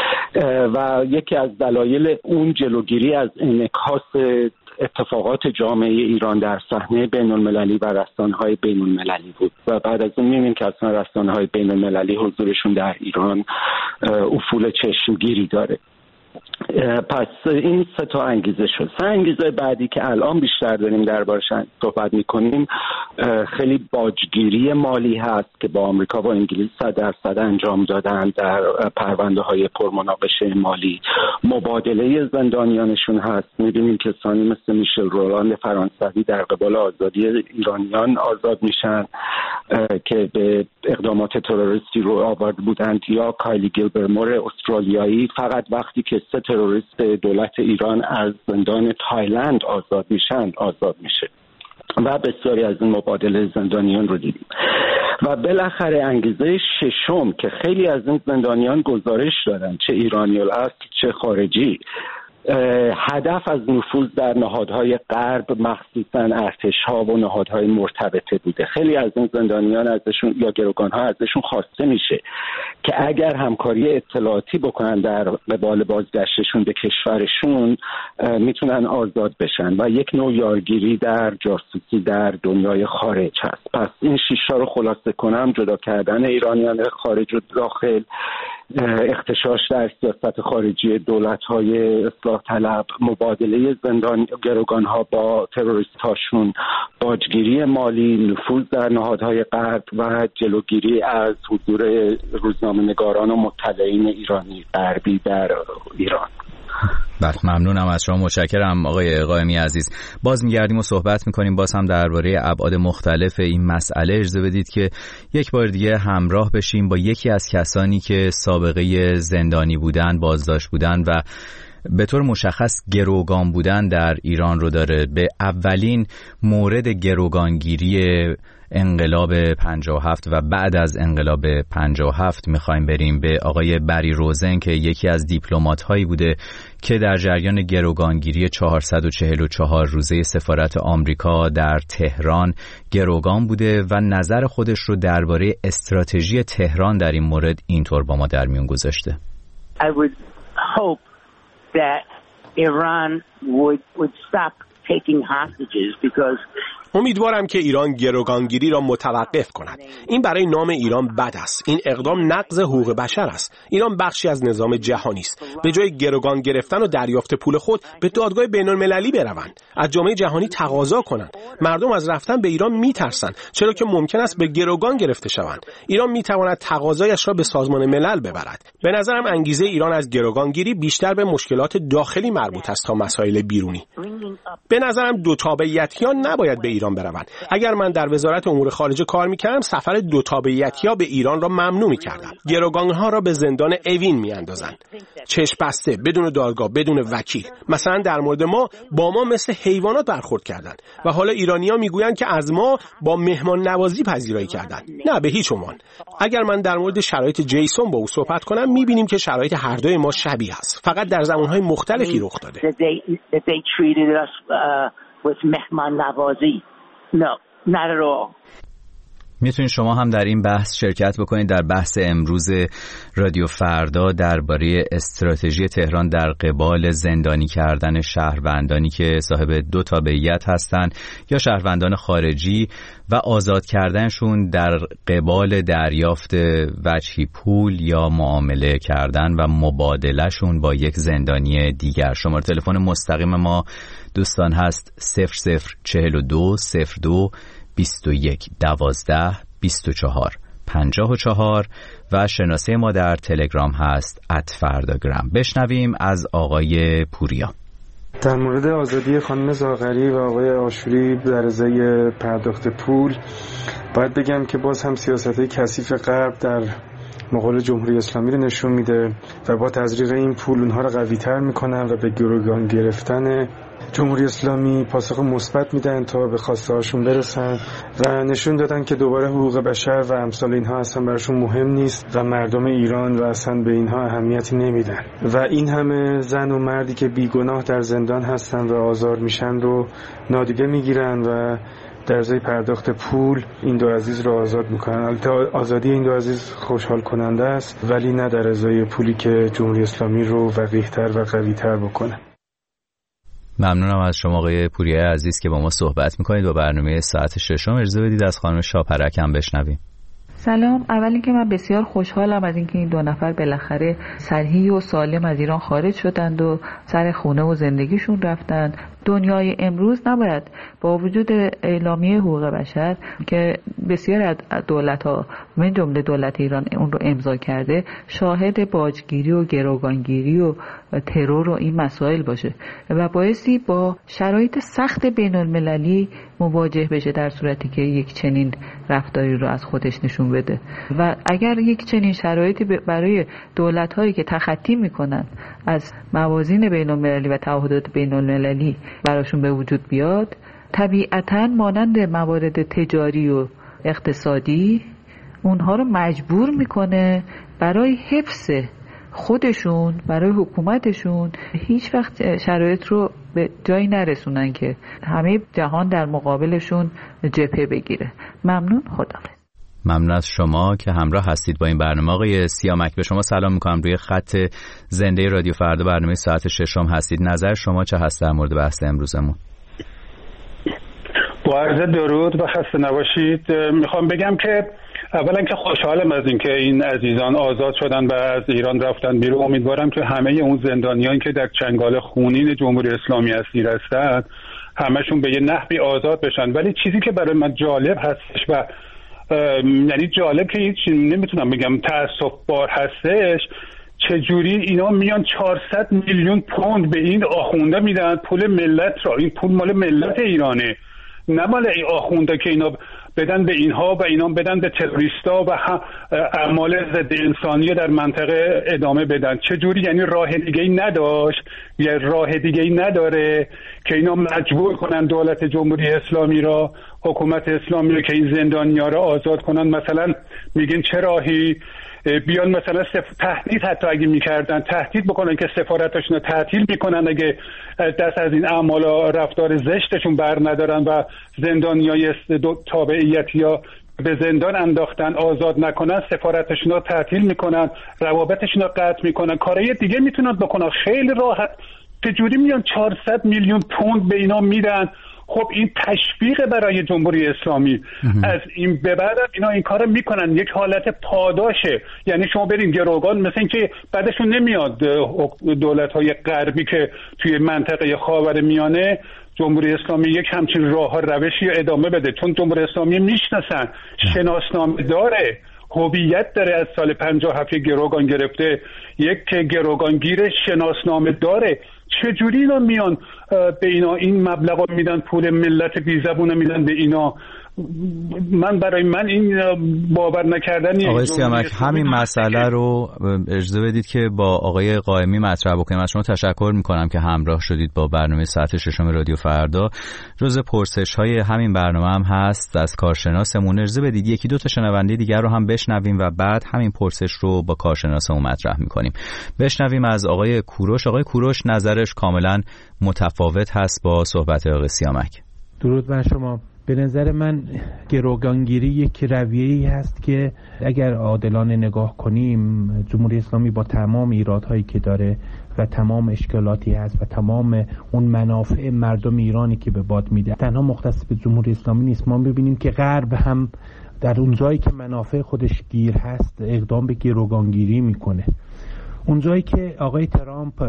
Speaker 6: و یکی از دلایل اون جلوگیری از انعکاس اتفاقات جامعه ایران در صحنه بین المللی و رسانه‌های بین المللی بود و بعد از اون می‌بینیم که اصلا رسانه‌های بین المللی حضورشون در ایران افول چشمگیری داره. پس این سه تا انگیزه شد. سه انگیزه بعدی که الان بیشتر داریم دربارش صحبت میکنیم خیلی باجگیری مالی هست که با آمریکا و انگلیس صد درصد انجام دادن در پرونده های پرمناقشه مالی. مبادله زندانیانشون هست. میبینیم کسانی مثل میشل رولاند فرانسوی در قبال آزادی ایرانیان آزاد میشن که به اقدامات تروریستی رو آورده بودند، یا کایلی گیلبرمور استرالیایی فقط وقتی که سه تروریست دولت ایران از زندان تایلند آزاد میشن آزاد میشه و بسیاری از این مبادله زندانیان رو دیدیم. و بالاخره انگیزه ششم که خیلی از این زندانیان گزارش دادن، چه ایرانی الاصل چه خارجی، هدف از نفوذ در نهادهای غرب مخصوصا ارتش‌ها و نهادهای مرتبطه بوده. خیلی از این زندانیان ازشون یا گروگان‌ها ازشون خواسته میشه که اگر همکاری اطلاعاتی بکنن در قبال بازگشتشون به کشورشون میتونن آزاد بشن و یک نوع یارگیری در جاسوسی در دنیای خارج هست. پس این شش تا رو خلاصه کنم: جدا کردن ایرانیان خارج و داخل، اختشاش در سیاست خارجی دولت‌های اصلاح طلب، مبادله زندان گروگان‌ها با تروریست‌هاشون، باجگیری مالی، نفوذ در نهادهای غرب و جلوگیری از حضور روزنامه‌نگاران و مطلعین ایرانی غربی در ایران.
Speaker 5: بله، ممنونم از شما، متشکرم آقای قائمی عزیز. باز میگردیم و صحبت میکنیم باز هم درباره ابعاد مختلف این مسئله. اجازه بدید که یک بار دیگه همراه بشیم با یکی از کسانی که سابقه زندانی بودن، بازداشت بودن و به طور مشخص گروگان بودن در ایران رو داره. به اولین مورد گروگانگیری انقلاب پنجاه و هفت و بعد از انقلاب پنجاه و هفت میخوایم بریم، به آقای بری روزن که یکی از دیپلمات هایی بوده که در جریان گروگانگیری چهارصد و چهل و چهار روزه سفارت آمریکا در تهران گروگان بوده و نظر خودش رو درباره استراتژی تهران در این مورد اینطور با ما در میون گذاشته.
Speaker 3: I would hope that Iran would would stop taking hostages because
Speaker 19: امیدوارم که ایران گروگانگیری را متوقف کند. این برای نام ایران بد است. این اقدام نقض حقوق بشر است. ایران بخشی از نظام جهانی است. به جای گروگان گرفتن و دریافت پول خود به دادگاه بین‌المللی بروند. از جامعه جهانی تقاضا کنند. مردم از رفتن به ایران میترسند، چرا که ممکن است به گروگان گرفته شوند. ایران میتواند تقاضایش را به سازمان ملل ببرد. به نظرم انگیزه ایران از گروگانگیری بیشتر به مشکلات داخلی مربوط است تا مسائل بیرونی. به نظرم دو تابعیتیان نباید به ایران بروند. اگر من در وزارت امور خارجه کار میکردم سفر دو تابعیتی‌ها به ایران را ممنوع میکردم. گروگانها را به زندان اوین میاندازند، چشم بسته، بدون دادگاه، بدون وکیل. مثلا در مورد ما با ما مثل حیوانات برخورد کردند و حالا ایرانی‌ها میگویند که از ما با مهمان نوازی پذیرایی کردند. نه، به هیچ عنوان. اگر من در مورد شرایط جیسون با او صحبت کنم میبینیم که شرایط هر دوی ما شبیه است، فقط در زمانهای مختلفی رخ داده.
Speaker 3: مهمان نوازی. No, not at all.
Speaker 5: میتونید شما هم در این بحث شرکت بکنید، در بحث امروز رادیو فردا درباره استراتژی تهران در قبال زندانی کردن شهروندانی که صاحب دو تابعیت هستند یا شهروندان خارجی و آزاد کردنشون در قبال دریافت وجهی پول یا معامله کردن و مبادلهشون با یک زندانی دیگر. شماره تلفن مستقیم ما دوستان هست صفر صفر چهل و دو صفر دو بیست و یک دوازده بیست و چهار پنجاه و چهار و شناسه ما در تلگرام هست ات فرداگرام. بشنویم از آقای پوریا.
Speaker 20: در مورد آزادی خانم زاغری و آقای آشوری در ازای پرداخت پول باید بگم که باز هم سیاست‌های کثیف غرب در مقابل جمهوری اسلامی رو نشون میده و با تزریق این پول اونها رو قوی‌تر میکنن و به گروگان گرفتن جمهوری اسلامی پاسخ مثبت میدن تا به خواسته هاشون برسن و نشون دادن که دوباره حقوق بشر و امثال اینها اصلا براشون مهم نیست و مردم ایران و اصلا به اینها اهمیتی نمیدن و این همه زن و مردی که بیگناه در زندان هستن و آزار میشن رو نادیده میگیرن و در ازای پرداخت پول این دو عزیز رو آزاد میکنن. البته آزادی این دو عزیز خوشحال کننده است ولی نه در ازای پولی که جمهوری اسلامی رو وقیح‌تر و قوی‌تر بکنه.
Speaker 5: ممنونم از شما آقای پوریای عزیز که با ما صحبت میکنید. با برنامه ساعت ششم اجازه بدید از خانم شاپرک هم بشنویم.
Speaker 21: سلام. اول اینکه من بسیار خوشحالم از اینکه این دو نفر بالاخره صحیح و سالم از ایران خارج شدند و سر خونه و زندگیشون رفتند. دنیای امروز نباید با وجود اعلامیه حقوق بشر که بسیار از دولت‌ها من جمله دولت ایران اون رو امضا کرده شاهد باجگیری و گروگانگیری و ترور و این مسائل باشه و بایستی با شرایط سخت بین المللی مواجه بشه در صورتی که یک چنین رفتاری رو از خودش نشون بده و اگر یک چنین شرایطی برای دولت‌هایی که تخطی میکنن از موازین بین المللی و تعهدات بین المللی براشون به وجود بیاد طبیعتاً مانند موارد تجاری و اقتصادی اونها رو مجبور میکنه برای حفظ خودشون برای حکومتشون هیچ وقت شرایط رو به جایی نرسونن که همه جهان در مقابلشون جبهه بگیره. ممنون. خداحافظ.
Speaker 5: ممنون از شما که همراه هستید با این برنامه. آقای سیامک به شما سلام میکنم. روی خط زنده رادیو فردا برنامه ساعت ششم هستید. نظر شما چه هست در مورد بحث امروزمون؟
Speaker 22: با عرض درود و خسته نباشید. میخوام بگم که اولا که خوشحالم از اینکه این عزیزان آزاد شدن و از ایران رفتن بیرون. امیدوارم که همه اون زندانیان که در چنگال خونین جمهوری اسلامی اسیر هستند همشون به یه نحوی آزاد بشن. ولی چیزی که برای من جالب هستش و یعنی جالب که هیچ نمیتونم بگم تأسف بار هستش چجوری اینا میان چهارصد میلیون پوند به این آخونده میدن پول ملت را. این پول مال ملت ایرانه نه مال این آخونده که اینا بدن به اینها و اینا بدن به تروریستا و اعمال ضد انسانی در منطقه ادامه بدن. چجوری؟ یعنی راه دیگه‌ای نداشت یا راه دیگه‌ای نداره که اینا مجبور کنن دولت جمهوری اسلامی را حکومت اسلامی را که این زندانی‌ها را آزاد کنن. مثلا میگن چه راهی بیان مثلا سف... تهدید حتی اگه میکردن تهدید بکنن که سفارتشون رو تعطیل میکنن اگه دست از این اعمال رفتار زشتشون بر ندارن و زندانیای تابعیتی یا به زندان انداختن آزاد نکنن سفارتشون رو تعطیل میکنن روابطشون رو قطع میکنن. کارهای دیگه میتونن بکنن خیلی راحت. چجوری میان چهارصد میلیون پوند به اینا میدن؟ خب این تشویق برای جمهوری اسلامی. از این به بعد اینا این کارو میکنن یک حالت پاداشه. یعنی شما برین گروگان مثل این که بعدشون نمیاد دولت‌های غربی که توی منطقه خاورمیانه جمهوری اسلامی یک همچین راه روشی ادامه بده چون جمهوری اسلامی میشناسن شناسنامه داره هویت داره از سال پنجاه و هفت گروگان گرفته یک گروگانگیر شناسنامه داره. چجوری اینا میان به اینا این مبلغ رو میدن، پول ملت بیزبون میدن به اینا؟ من برای من این باور نکردنی.
Speaker 5: آقای سیامک همین مسئله رو اجازه بدید که با آقای قائمی مطرح بکنیم. از شما تشکر میکنم که همراه شدید با برنامه ساعت ششم رادیو فردا. جزء پرسش های همین برنامه هم هست از کارشناسمون. اجازه بدید یکی دو تا شنونده دیگر رو هم بشنویم و بعد همین پرسش رو با کارشناسمون مطرح میکنیم. بشنویم از آقای کوروش. آقای کوروش نظرش کاملا متفاوت هست با صحبت آقای سیامک.
Speaker 1: درود بر شما. به نظر من گروگانگیری یک رویه‌ای هست که اگر عادلانه نگاه کنیم جمهوری اسلامی با تمام ایرادهایی که داره و تمام اشکالاتی هست و تمام اون منافع مردم ایرانی که به باد میده تنها مختص به جمهوری اسلامی نیست. ما ببینیم که غرب هم در اون جایی که منافع خودش گیر هست اقدام به گروگانگیری میکنه. اون جایی که آقای ترامپ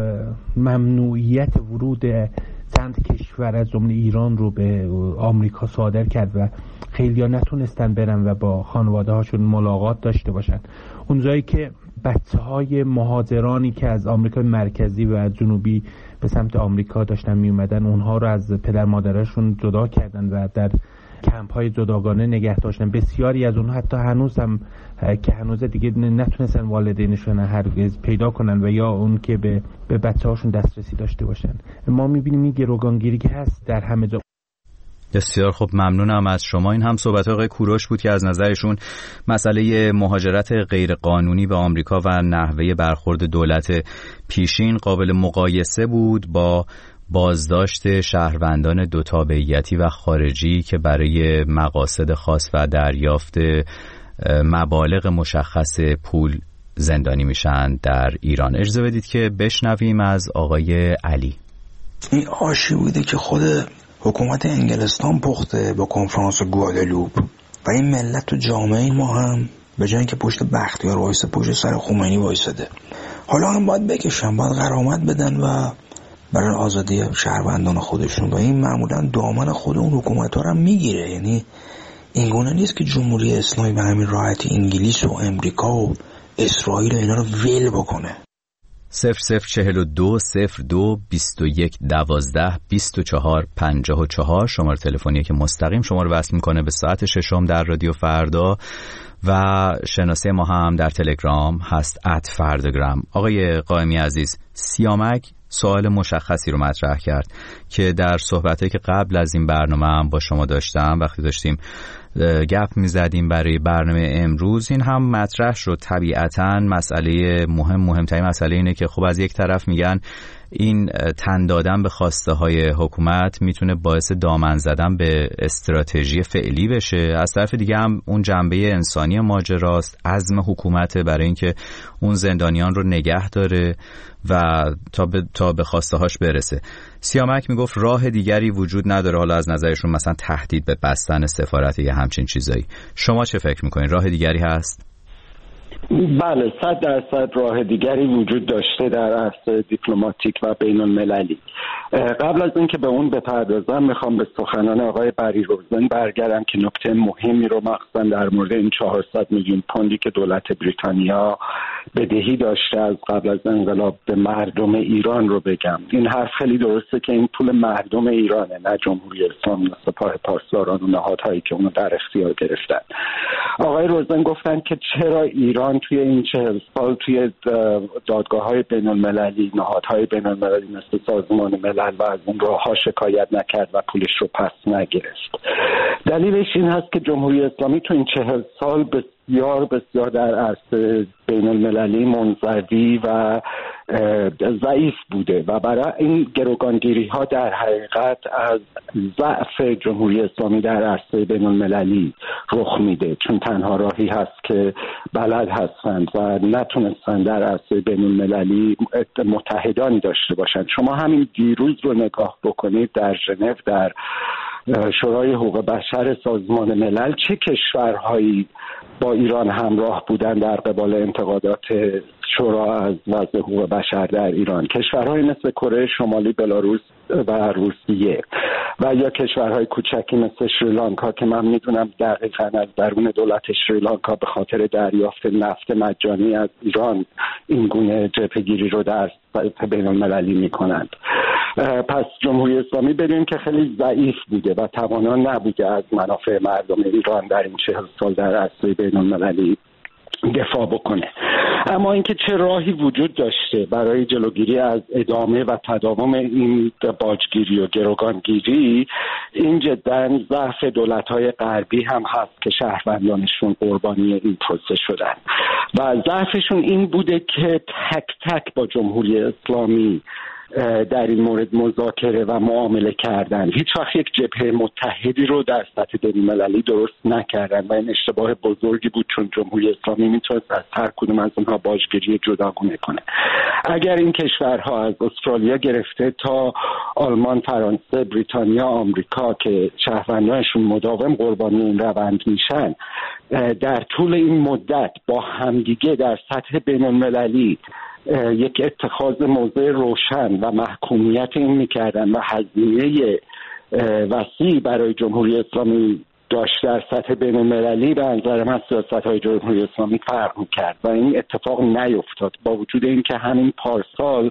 Speaker 1: ممنوعیت ورود چند کشور از جمله ایران رو به آمریکا صادر کرد و خیلی‌ها نتونستن برن و با خانواده هاشون ملاقات داشته باشن، اون جایی که بچه های مهاجرانی که از آمریکای مرکزی و از جنوبی به سمت آمریکا داشتن می اومدن اونها رو از پدر مادرشون جدا کردن و در کمپ های جداگانه نگه داشتن. بسیاری از اونها حتی هنوز هم که هنوز دیگه نتونستن والدینشون هرگز پیدا کنن و یا اون که به به بچه هاشون دسترسی داشته باشن. ما میبینیم این گروگانگیری که هست در همه جا.
Speaker 5: بسیار خوب، ممنونم از شما. این هم صحبت آقای کوروش بود که از نظرشون مسئله مهاجرت غیرقانونی به آمریکا و نحوه برخورد دولت پیشین قابل مقایسه بود با بازداشت شهروندان دو تابعیتی و خارجی که برای مقاصد خاص و دریافت مبالغ مشخص پول زندانی میشن در ایران. اجازه بدید که بشنویم از آقای علی.
Speaker 2: این آشی بوده که خود حکومت انگلستان پخته با کنفرانس گوادلوپ و این ملت و جامعه ما هم به جای اینکه پشت بختیار وایسه پشت سر خمینی وایساده. حالا هم باید بکشن، باید غرامت بدن و برای آزادی شهروندان خودشون و این معمولا دامن خود اون حکومت ها رو میگیره. یعنی این گونه نیست که جمهوری اسلامی به همین راحتی انگلیس و امریکا و اسرائیل و اینا رو ول بکنه.
Speaker 5: صفر صفر چهل و دو صفر دو بیست و یک دوازده بیست و چهار پنجاه و چهار شماره تلفنیه که مستقیم شما رو وصل میکنه به ساعت ششم در رادیو فردا و شناسه ما هم در تلگرام هست ات فرداگرام. آقای قائمی عزیز، سیامک سوال مشخصی رو مطرح کرد که در صحبتایی که قبل از این برنامه هم با شما داشتم وقتی داشتیم گپ میزدیم برای برنامه امروز این هم مطرح شد. طبیعتاً مسئله مهم مهمترین مسئله اینه که خب از یک طرف میگن این تن دادن به خواسته های حکومت میتونه باعث دامن زدن به استراتژی فعلی بشه، از طرف دیگه هم اون جنبه انسانی ماجراست، عزم حکومت برای اینکه اون زندانیان رو نگه داره و تا به تا به خواسته هاش برسه. سیامک میگفت راه دیگری وجود نداره، حالا از نظرشون مثلا تهدید به بستن سفارت یا همچین چیزایی. شما چه فکر میکنین؟ راه دیگری هست؟
Speaker 6: بله، صد درصد راه دیگری وجود داشته در عرصه دیپلماتیک و بین المللی. قبل از اینکه به اون بپردازم میخوام به سخنان آقای بری روزن برگردم که نکته مهمی رو مخصوصا در مورد این چهارصد میلیون پوندی که دولت بریتانیا بدهی داشته از قبل از انقلاب به مردم ایران رو بگم. این حرف خیلی درسته که این پول مردم ایرانه، نه جمهوری اسلامی، سپاه پاسداران و نهادهایی که اونو در اختیار گرفتن. آقای روزن گفتن که چرا ایران توی این چهل سال توی دادگاه‌های بین المللی، نهادهای بین المللی مثل سازمان ملل و از اون راه‌ها شکایت نکرد و پولش رو پس نگرفت. دلیلش این هست که جمهوری اسلامی تو این چهل سال بسیار بسیار در عرصه بین المللی منزوی و ضعیف بوده و برای این گروگانگیری ها در حقیقت از ضعف جمهوری اسلامی در عرصه بین المللی رخ میده، چون تنها راهی هست که بلد هستند و نتونستند در عرصه بین المللی متحدانی داشته باشند. شما همین دیروز رو نگاه بکنید، در ژنو در شورای حقوق بشر سازمان ملل چه کشورهایی با ایران همراه بودن در قبال انتقادات شورا از وضع حقوق بشر در ایران؟ کشورهایی مثل کره شمالی، بلاروس و روسیه و یا کشورهای کوچکی مثل شریلانکا که من میدونم دقیقاً از درون دولت شریلانکا به خاطر دریافت نفت مجانی از ایران این گونه جبهه‌گیری رو در سطح بین‌المللی میکنند. پس جمهوری اسلامی بدونیم که خیلی ضعیف بوده و توانا نبوده از منافع مردم ایران در این چهل سال در عرصه بین‌المللی دفاع بکنه. اما اینکه چه راهی وجود داشته برای جلوگیری از ادامه و تداوم این باجگیری و گروگانگیری، این جدا ضعف دولت‌های غربی هم هست که شهروندانشون قربانی این پروسه شدن و ضعفشون این بوده که تک تک با جمهوری اسلامی در این مورد مذاکره و معامله کردن. هیچ وقت یک جبهه متحدی رو در سطح بین‌المللی درست نکردن و این اشتباه بزرگی بود، چون جمهوری اسلامی میتونست از هر کدوم از اونها باجگیری جداگانه کنه. اگر این کشورها از استرالیا گرفته تا آلمان، فرانسه، بریتانیا، آمریکا که شهروندانشون مداوم قربانی این روند میشن، در طول این مدت با همدیگه در سطح بین‌المللی یک اتخاذ موضع روشن و محکومیت این میکردن و هزینه وسیعی برای جمهوری اسلامی داشت در سطح بین المللی، به نظر من سیاست‌های جمهوری اسلامی فرق میکرد و این اتفاق نیفتاد، با وجود اینکه همین پارسال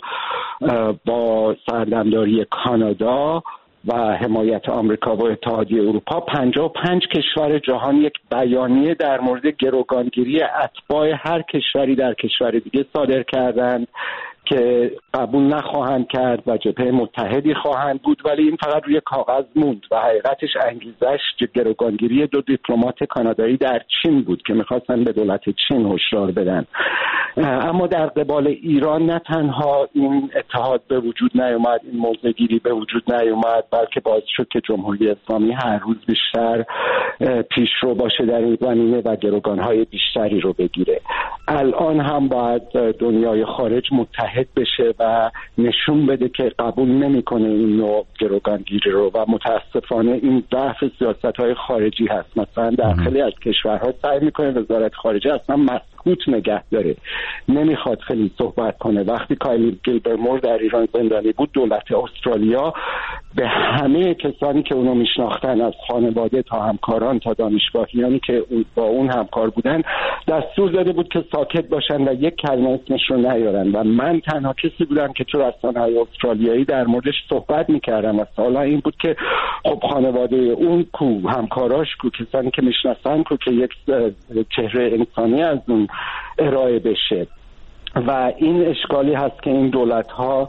Speaker 6: با سردمداری کانادا و حمایت آمریکا و اتحادیه اروپا پنجاه و پنج کشور جهان یک بیانیه در مورد گروگانگیری اتباع هر کشوری در کشور دیگه صادر کردند که قبول نخواهند کرد و جبهه متحدی خواهند بود، ولی این فقط روی کاغذ موند و حقیقتش انگیزش گروگانگیری دو دیپلمات کانادایی در چین بود که میخواستن به دولت چین هشدار بدن. اما در قبال ایران نه تنها این اتحاد به وجود نیامد، این موضع‌گیری به وجود نیامد، بلکه باعث شد که جمهوری اسلامی هر روز بیشتر پیشرو باشه در این زمینه و گروگانهای بیشتری رو بگیره. الان هم باید دنیای خارج متحد بشه و نشون بده که قبول نمیکنه این نوع گروگانگیری رو و متاسفانه این ضعف سیاست‌های خارجی هست. مثلا در خیلی از کشورها سعی میکنه وزارت خارجه اصلا مسکوت نگه داره، نمیخواد خیلی صحبت کنه. وقتی کایل گیلبرمور در ایران زندانی بود، دولت استرالیا به همه کسانی که اونو میشناختن، از خانواده تا همکاران تا دانشگاهیانی که با اون همکار بودن، دستور داده بود که ساکت باشن و یک کلمه اسمش رو نیارن و من تنها کسی بودم که تو رسانه‌های استرالیایی در موردش صحبت میکردم و سوالا این بود که خب خانواده اون کو، همکاراش کو، کسانی که میشناسن کو، که یک چهره انسانی از اون ارائه بشه. و این اشکالی هست که این دولت‌ها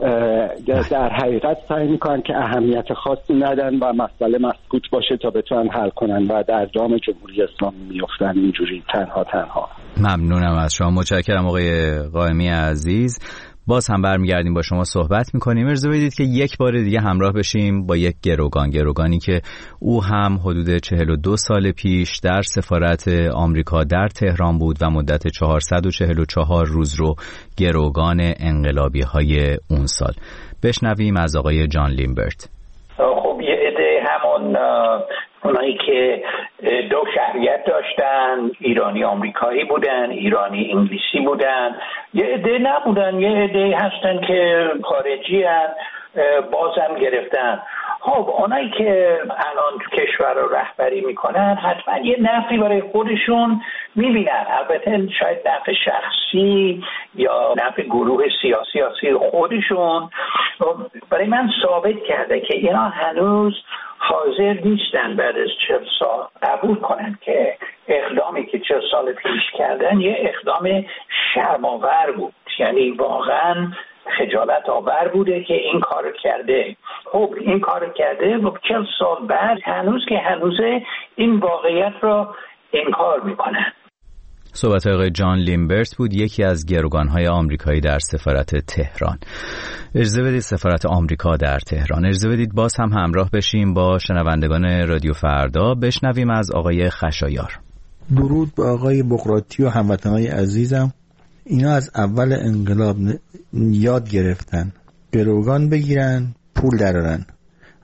Speaker 6: در حقیقت سعی میکنن که اهمیت خاصی ندن و مسئله مسکوت باشه تا بتونن حل کنن و در دام جمهوری اسلامی میفتن اینجوری تنها تنها.
Speaker 5: ممنونم از شما، متشکرم آقای قائمی عزیز. باز هم برمیگردیم با شما صحبت میکنیم. اجازه بدید که یک بار دیگه همراه بشیم با یک گروگان گروگانی که او هم حدود چهل و دو سال پیش در سفارت آمریکا در تهران بود و مدت چهارصد و چهل و چهار روز رو گروگان انقلابی های اون سال. بشنویم از آقای جان لیمبرت.
Speaker 4: خب یه عده همون اونایی که دو شهریت داشتن، ایرانی آمریکایی بودن، ایرانی انگلیسی بودن، یه عده نبودن، یه عده هستن که خارجی هستن بازم گرفتن. خب اونایی که الان تو کشور رو رهبری میکنن حتما یه نفعی برای خودشون میبینن، البته شاید نفع شخصی یا نفع گروه سیاسی خودشون. برای من ثابت کرده که اینا هنوز حاضر نیستن بعد از چهل سال قبول کنن که اقدامی که چهل سال پیش کردن یه اقدام شرم‌آور بود، یعنی واقعا خجالت آور بوده که این کار کرده. خب این کار کرده و چهل سال بعد هنوز که هنوزه این واقعیت را انکار میکنن.
Speaker 5: صحبت آقای جان لیمبرت بود، یکی از گروگان‌های آمریکایی در سفارت تهران. اجازه بدید سفارت آمریکا در تهران. اجازه بدید باز هم همراه بشیم با شنوندگان رادیو فردا، بشنویم از آقای خشایار.
Speaker 7: درود به آقای بقراطی و هموطنان عزیزم. اینا از اول انقلاب یاد گرفتن گروگان بگیرن، پول درارن.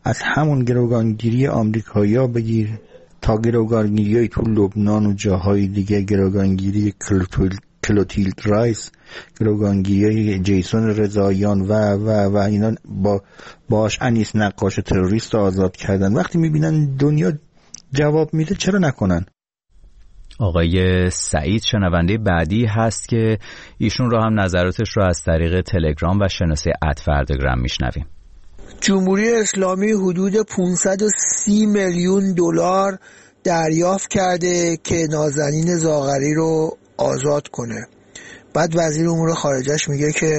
Speaker 7: از همون گروگانگیری آمریکایی‌ها بگیر تا گروگانگیری تو لبنان و جاهای دیگه، گروگانگیری کلوتیلد رایس، گروگانگیری جیسون رضاییان و و و اینا با باش انیس نقاش تروریست آزاد کردن. وقتی میبینن دنیا جواب میده چرا نکنن؟
Speaker 5: آقای سعید شنونده بعدی هست که ایشون رو هم نظراتش رو از طریق تلگرام و شناسه ات فرداگرام میشنویم.
Speaker 9: جمهوری اسلامی حدود پانصد و سی میلیون دلار دریافت کرده که نازنین زاغری رو آزاد کنه. بعد وزیر امور خارجه‌اش میگه که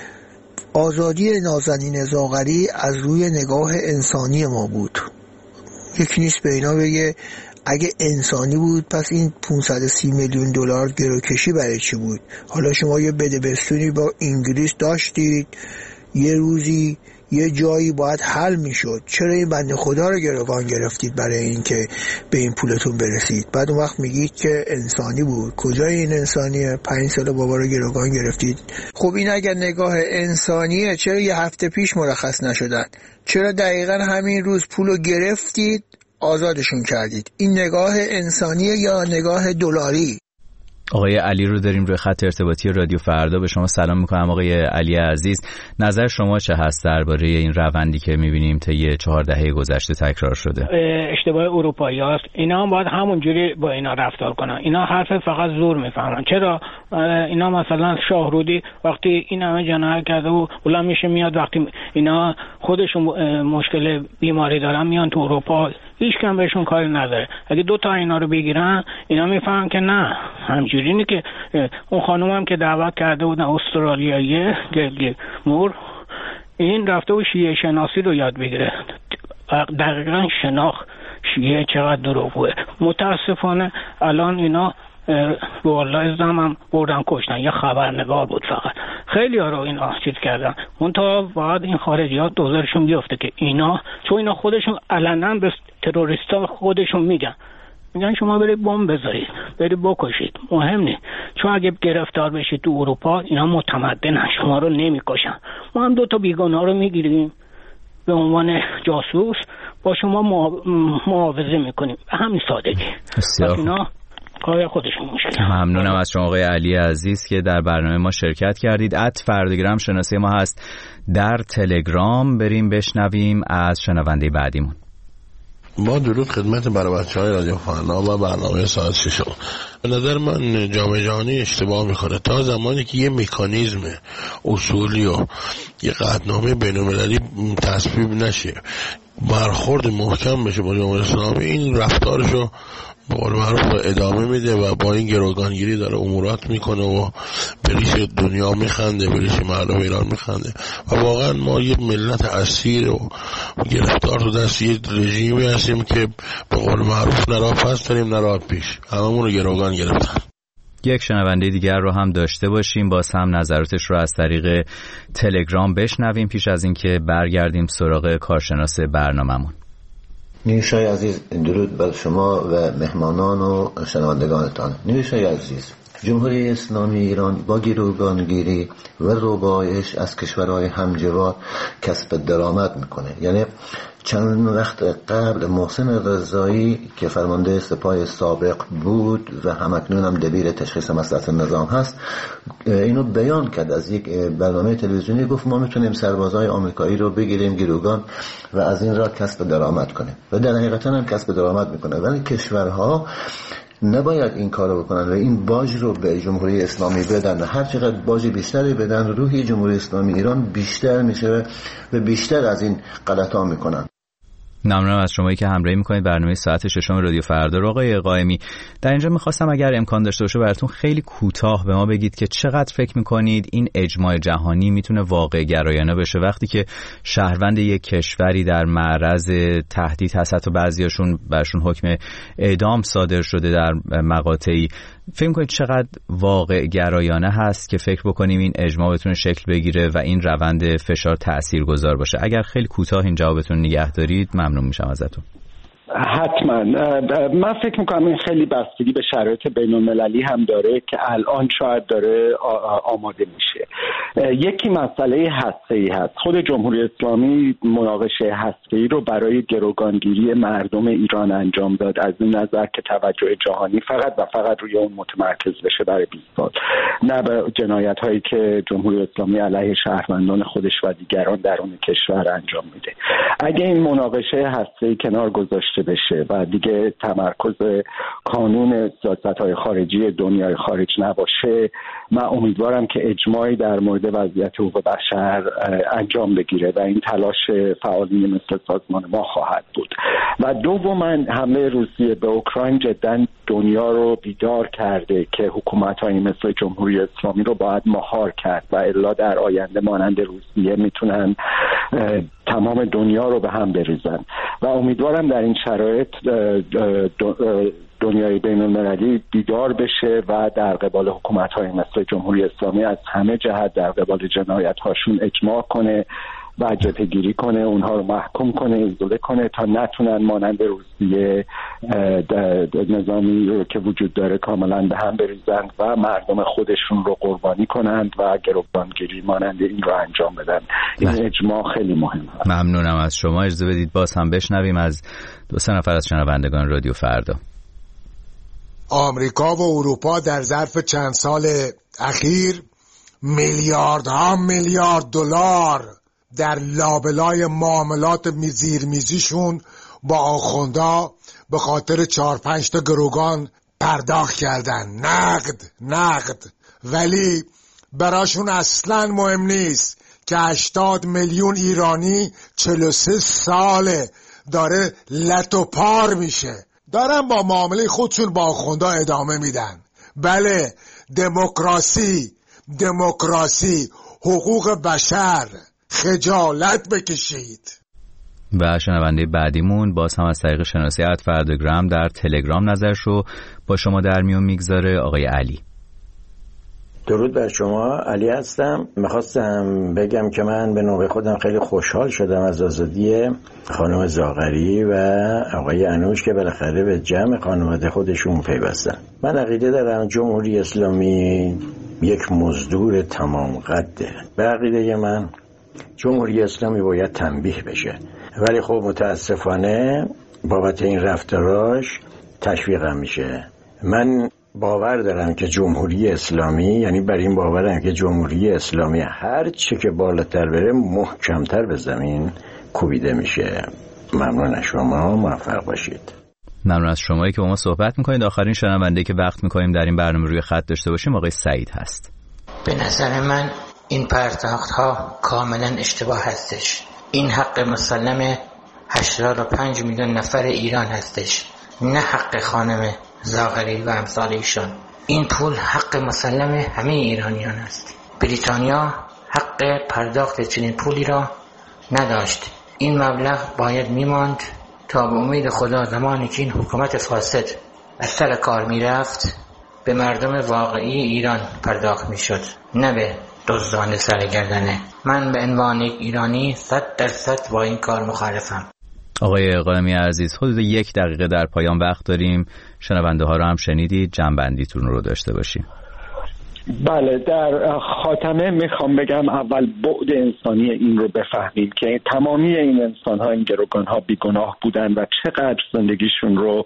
Speaker 9: آزادی نازنین زاغری از روی نگاه انسانی ما بود. یکی نیست به اینا بگه اگه انسانی بود پس این پانصد و سی میلیون دلار گروکشی برای چی بود؟ حالا شما یه بدبستونی با انگلیس داشتید، یه روزی یه جایی باید حل میشد، چرا این بنده خدا رو گروگان گرفتید برای این که به این پولتون برسید؟ بعد اون وقت میگید که انسانی بود. کجای این انسانیه؟ پنج سال بابا رو گروگان گرفتید. خب این اگر نگاه انسانیه چرا یه هفته پیش مرخص نشدن؟ چرا دقیقا همین روز پولو گرفتید آزادشون کردید؟ این نگاه انسانیه یا نگاه دلاری؟
Speaker 5: آقای علی رو داریم روی خط ارتباطی رادیو فردا. به شما سلام میکنم آقای علی عزیز. نظر شما چه هست درباره این روندی که میبینیم طی چهار دهه گذشته تکرار شده؟
Speaker 10: اشتباه اروپایی هست. اینا هم باید همونجوری با اینا رفتار کنن. اینا حرف فقط زور میفهمن. چرا اینا مثلا شاهرودی وقتی این همه جنایت کرده و بلند میشه میاد وقتی اینا خودشون مشکل بیماری دارن میان تو اروپا، هیچ کم بهشون کاری نداره. اگه دو تا اینا رو بگیرن اینا میفهمن که نه همجوری نه. که اون خانوم هم که دعوت کرده بودن استرالیایی گلگمور، این رفته و شیعه شناسی رو یاد بگیره. دقیقا شناخت شیعه چقدر دروغه. متاسفانه الان اینا به والله ازدم هم بردن کشتن. یه خبرنگار بود فقط. خیلی ها رو اینا چیز کردن. منتها باید این خارجی ها دوزارشون بیفته که اینا، چون اینا خودشون علنا به تروریستا خودشون میگن میگن شما برید بمب بذارید، برید بکشید، مهم نیست. چون اگه گرفتار بشید تو اروپا اینا متمدنن، شما رو نمیکشن. ما هم دو تا بیگانه رو میگیریم به عنوان جاسوس، با شما معاوضه میکنیم. همین سادگی.
Speaker 5: بسیار
Speaker 10: اینا کار خودشون مشکل.
Speaker 5: ممنونم از شما آقای علی عزیز که در برنامه ما شرکت کردید. ات فرداگرام شناسه ما هست در تلگرام. بریم بشنویم از شنونده بعدیمون.
Speaker 23: با درود خدمت برای بچه‌های رادیو فردا و برنامه ساعت ششم. به نظر من جامعه جهانی اشتباه میکنه. تا زمانی که یه مکانیزم اصولی و یه قطعنامه بین‌المللی تصویب نشه، برخورد محکم بشه با جمهوری اسلامی، این رفتارشو به قول معروف ادامه میده و با این گروگانگیری داره امورات میکنه و بریش دنیا میخنده، بریش مردم ایران میخنده و واقعا ما یه ملت اسیر و گرفتار تو دست یه رژیمی هستیم که به قول معروف نه راه پس داریم نه راه پیش، هممون رو گروگان گرفتن.
Speaker 5: یک شنونده دیگر رو هم داشته باشیم، باز هم نظراتش رو از طریق تلگرام بشنویم پیش از اینکه برگردیم سراغ کارشناس برنامه‌مون.
Speaker 24: نیوشای عزیز، درود بر شما و مهمانان و شنوندگانتان. نیوشای عزیز، جمهوری اسلامی ایران با گروگانگیری و روبایش از کشورهای همجوار کسب درآمد میکنه. یعنی چند وقت قبل محسن رضایی که فرمانده سپاه سابق بود و همکنون هم دبیر تشخیص مصلحت نظام هست، اینو بیان کرد از یک برنامه تلویزیونی، گفت ما میتونیم سربازای آمریکایی رو بگیریم گروگان و از این راه کسب درآمد کنیم و در حقیقت هم کسب درآمد میکنه. ولی کشورها نباید این کارو بکنن و این باج رو به جمهوری اسلامی بدن. هر چقدر باج بیشتری بدن روحی جمهوری اسلامی ایران بیشتر میشه و بیشتر از این غلطا میکنن.
Speaker 5: ممنونم از شمایی که همراهی میکنید برنامه ساعت ششم رادیو فردا رو. آقای قائمی، در اینجا میخواستم اگر امکان داشته باشه براتون خیلی کوتاه به ما بگید که چقدر فکر میکنید این اجماع جهانی میتونه واقع گرایانه بشه وقتی که شهروند یک کشوری در معرض تهدید هست، حتی بعضیاشون برشون حکم اعدام صادر شده در مقاطعی. فکر میکنید چقدر واقع گرایانه هست که فکر بکنیم این اجماع بتونه شکل بگیره و این روند فشار تاثیرگذار باشه؟ اگر خیلی کوتاه این جوابتون نگه دارید ممنون میشم ازتون.
Speaker 6: حتما. من فکر میکنم این خیلی بستگی به شرایط بین المللی هم داره که الان شاید داره آماده میشه. یکی مسئله هسته‌ای هست. خود جمهوری اسلامی مناقشه هسته‌ای رو برای گروگانگیری مردم ایران انجام داد، از این نظر که توجه جهانی فقط و فقط روی اون متمرکز بشه برای بیست سال، نه به جنایت هایی که جمهوری اسلامی علیه شهروندان خودش و دیگران درون کشور انجام میده. اگه این مناقشه هسته‌ای کنار گذاشته بشه و دیگه تمرکز کانون سیاست‌های خارجی دنیای خارج نباشه، من امیدوارم که اجماعی در مورد وضعیت حقوق بشر انجام بگیره و این تلاش فعالین مثل سازمان ما خواهد بود. و دوما حمله روسیه به اوکراین جدا دنیا رو بیدار کرده که حکومت‌های مثل جمهوری اسلامی رو باید مهار کرد و الا در آینده مانند روسیه میتونن تمام دنیا رو به هم بریزن. و امیدوارم در این شرایط دنیای بین المللی بیدار بشه و در قبال حکومت‌های مثل جمهوری اسلامی از همه جهت در قبال جنایت‌هاشون اجماع کنه و جبهه‌گیری کنه، اونها رو محکوم کنه، ایزوله کنه تا نتونن مانند روسیه نظامی رو که وجود داره کاملا به هم بریزن و مردم خودشون رو قربانی کنند و گروگانگیری مانند این رو انجام بدن. این اجماع خیلی مهم هست.
Speaker 5: ممنونم از شما. اجازه بدید باز هم بشنویم از دو سه نفر از شنوندگان رادیو فردا.
Speaker 11: آمریکا و اروپا در ظرف چند سال اخیر میلیاردها میلیارد دلار در لابلای معاملات زیرمیزیشون با آخوندا به خاطر چهار پنج تا گروگان پرداخت کردن. نقد نقد ولی براشون اصلا مهم نیست که هشتاد میلیون ایرانی چهل و سه ساله داره لت و پار میشه، دارن با معامله خودشون با آخوندا ادامه میدن. بله، دموکراسی دموکراسی حقوق بشر، خجالت بکشید.
Speaker 5: و شنونده بعدیمون باز هم از طریق شناسی ات فرداگرام در تلگرام نظرش رو با شما در میون میگذاره. آقای علی.
Speaker 17: درود بر شما، علی هستم. میخواستم بگم که من به نوبه خودم خیلی خوشحال شدم از آزادی خانم زاغری و آقای انوش که بالاخره به جمع خانواده خودشون پیوستن. من عقیده دارم جمهوری اسلامی یک مزدور تمام قده. به عقیده من جمهوری اسلامی باید تنبیه بشه، ولی خب متاسفانه بابت این رفتاراش تشویقم میشه. من باور دارم که جمهوری اسلامی، یعنی بر این باورم که جمهوری اسلامی هر چی که بالاتر بره محکمتر به زمین کوبیده میشه. ممنون از شما، موفق باشید.
Speaker 5: ممنون از شمایی که با ما صحبت میکنید. آخرین شنونده که وقت میکنیم در این برنامه روی خط داشته باشیم آقای سعید هست.
Speaker 12: به نظر من این پرداخت ها کاملا اشتباه هستش. این حق مسلم هشتاد و پنج میلیون نفر ایران هستش، نه حق خانم زاغری و امثال ایشان. این پول حق مسلم همه ایرانیان است. بریتانیا حق پرداخت چنین پولی را نداشت. این مبلغ باید میماند تا به امید خدا زمانی که این حکومت فاسد از سر کار میرفت به مردم واقعی ایران پرداخت میشد، نه به دزدان سرگردنه. من به عنوان ایرانی صد درصد با این کار مخالفم.
Speaker 5: آقای قائمی عزیز، حدود یک دقیقه در پایان وقت داریم. شنونده ها رو هم شنیدید، جنبندیتون رو داشته باشیم.
Speaker 6: بله، در خاتمه میخوام بگم اول بعد انسانی این رو بفهمیم که تمامی این انسان ها، این گروگان ها بیگناه بودن و چقدر زندگیشون رو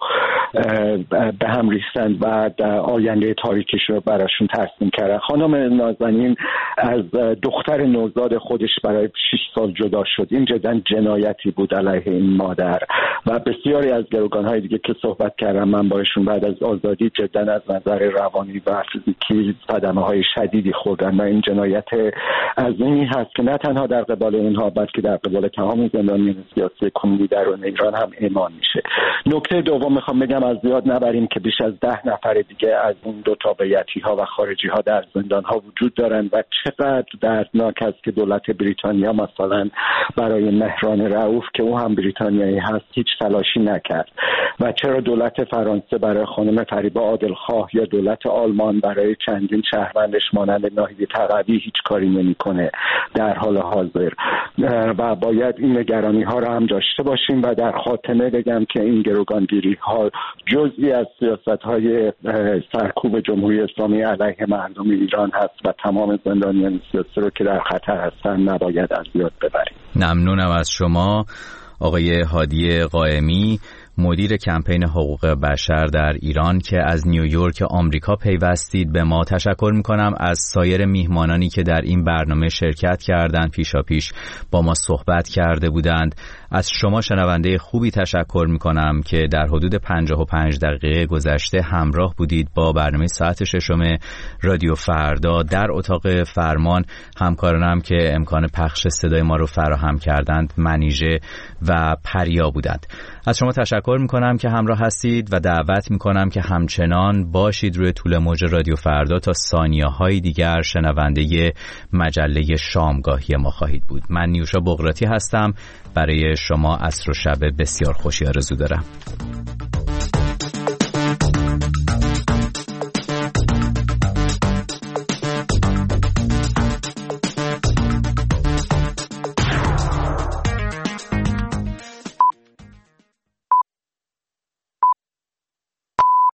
Speaker 6: به هم ریختند و آینده تاریکش رو براشون ترسیم کردن. خانم نازنین از دختر نوزاد خودش برای شش سال جدا شد. این جدا جنایتی بود علیه این مادر و بسیاری از گروگان های دیگه که صحبت کردم من باشون بعد از آزادی جدا از نظر روانی و فیزیکی صدمه های شدیدی خوردن و این جنایت عظیمی هست که نه تنها در قبال اونها بلکه در قبال تمام زندانیان سیاسی کنونی درون ایران هم اعمال میشه. نکته دوم میخوام بگم از زیاد نبریم که بیش از ده نفر دیگه از این دو تابعیتی ها و خارجی ها در زندان ها وجود دارن و چقدر دردناک است که دولت بریتانیا مثلا برای مهران رؤوف که او هم بریتانیایی هست هیچ تلاشی نکرد و چرا دولت فرانسه برای خانم فریبا عادلخواه یا دولت آلمان برای چندین چند شهروندش مانند ناهید تقوی هیچ کاری نمیکنه در حال حاضر و باید این نگرانی ها رو هم داشته باشیم. و در خاتمه بگم که این گروگانگیری ها جزئی از سیاست های سرکوب جمهوری اسلامی علیه مردم ایران هست و تمام زندانیان سیاسی رو که در خطر هستن نباید از یاد ببریم.
Speaker 5: ممنونم از شما آقای هادی قائمی، مدیر کمپین حقوق بشر در ایران که از نیویورک آمریکا پیوستید به ما. تشکر میکنم از سایر میهمانانی که در این برنامه شرکت کردند، پیشاپیش با ما صحبت کرده بودند. از شما شنونده خوبی تشکر میکنم که در حدود پنجاه و پنج دقیقه گذشته همراه بودید با برنامه ساعت ششم رادیو فردا. در اتاق فرمان همکارانم که امکان پخش صدای ما رو فراهم کردند منیژه و پریا بودند. از شما تشکر میکنم که همراه هستید و دعوت میکنم که همچنان باشید روی طول موج رادیو فردا تا ثانیه‌های دیگر شنونده مجله شامگاهی ما خواهید بود. من نیوشا بغراتی هستم. برای شما عصر و شب بسیار خوشی آرزو دارم.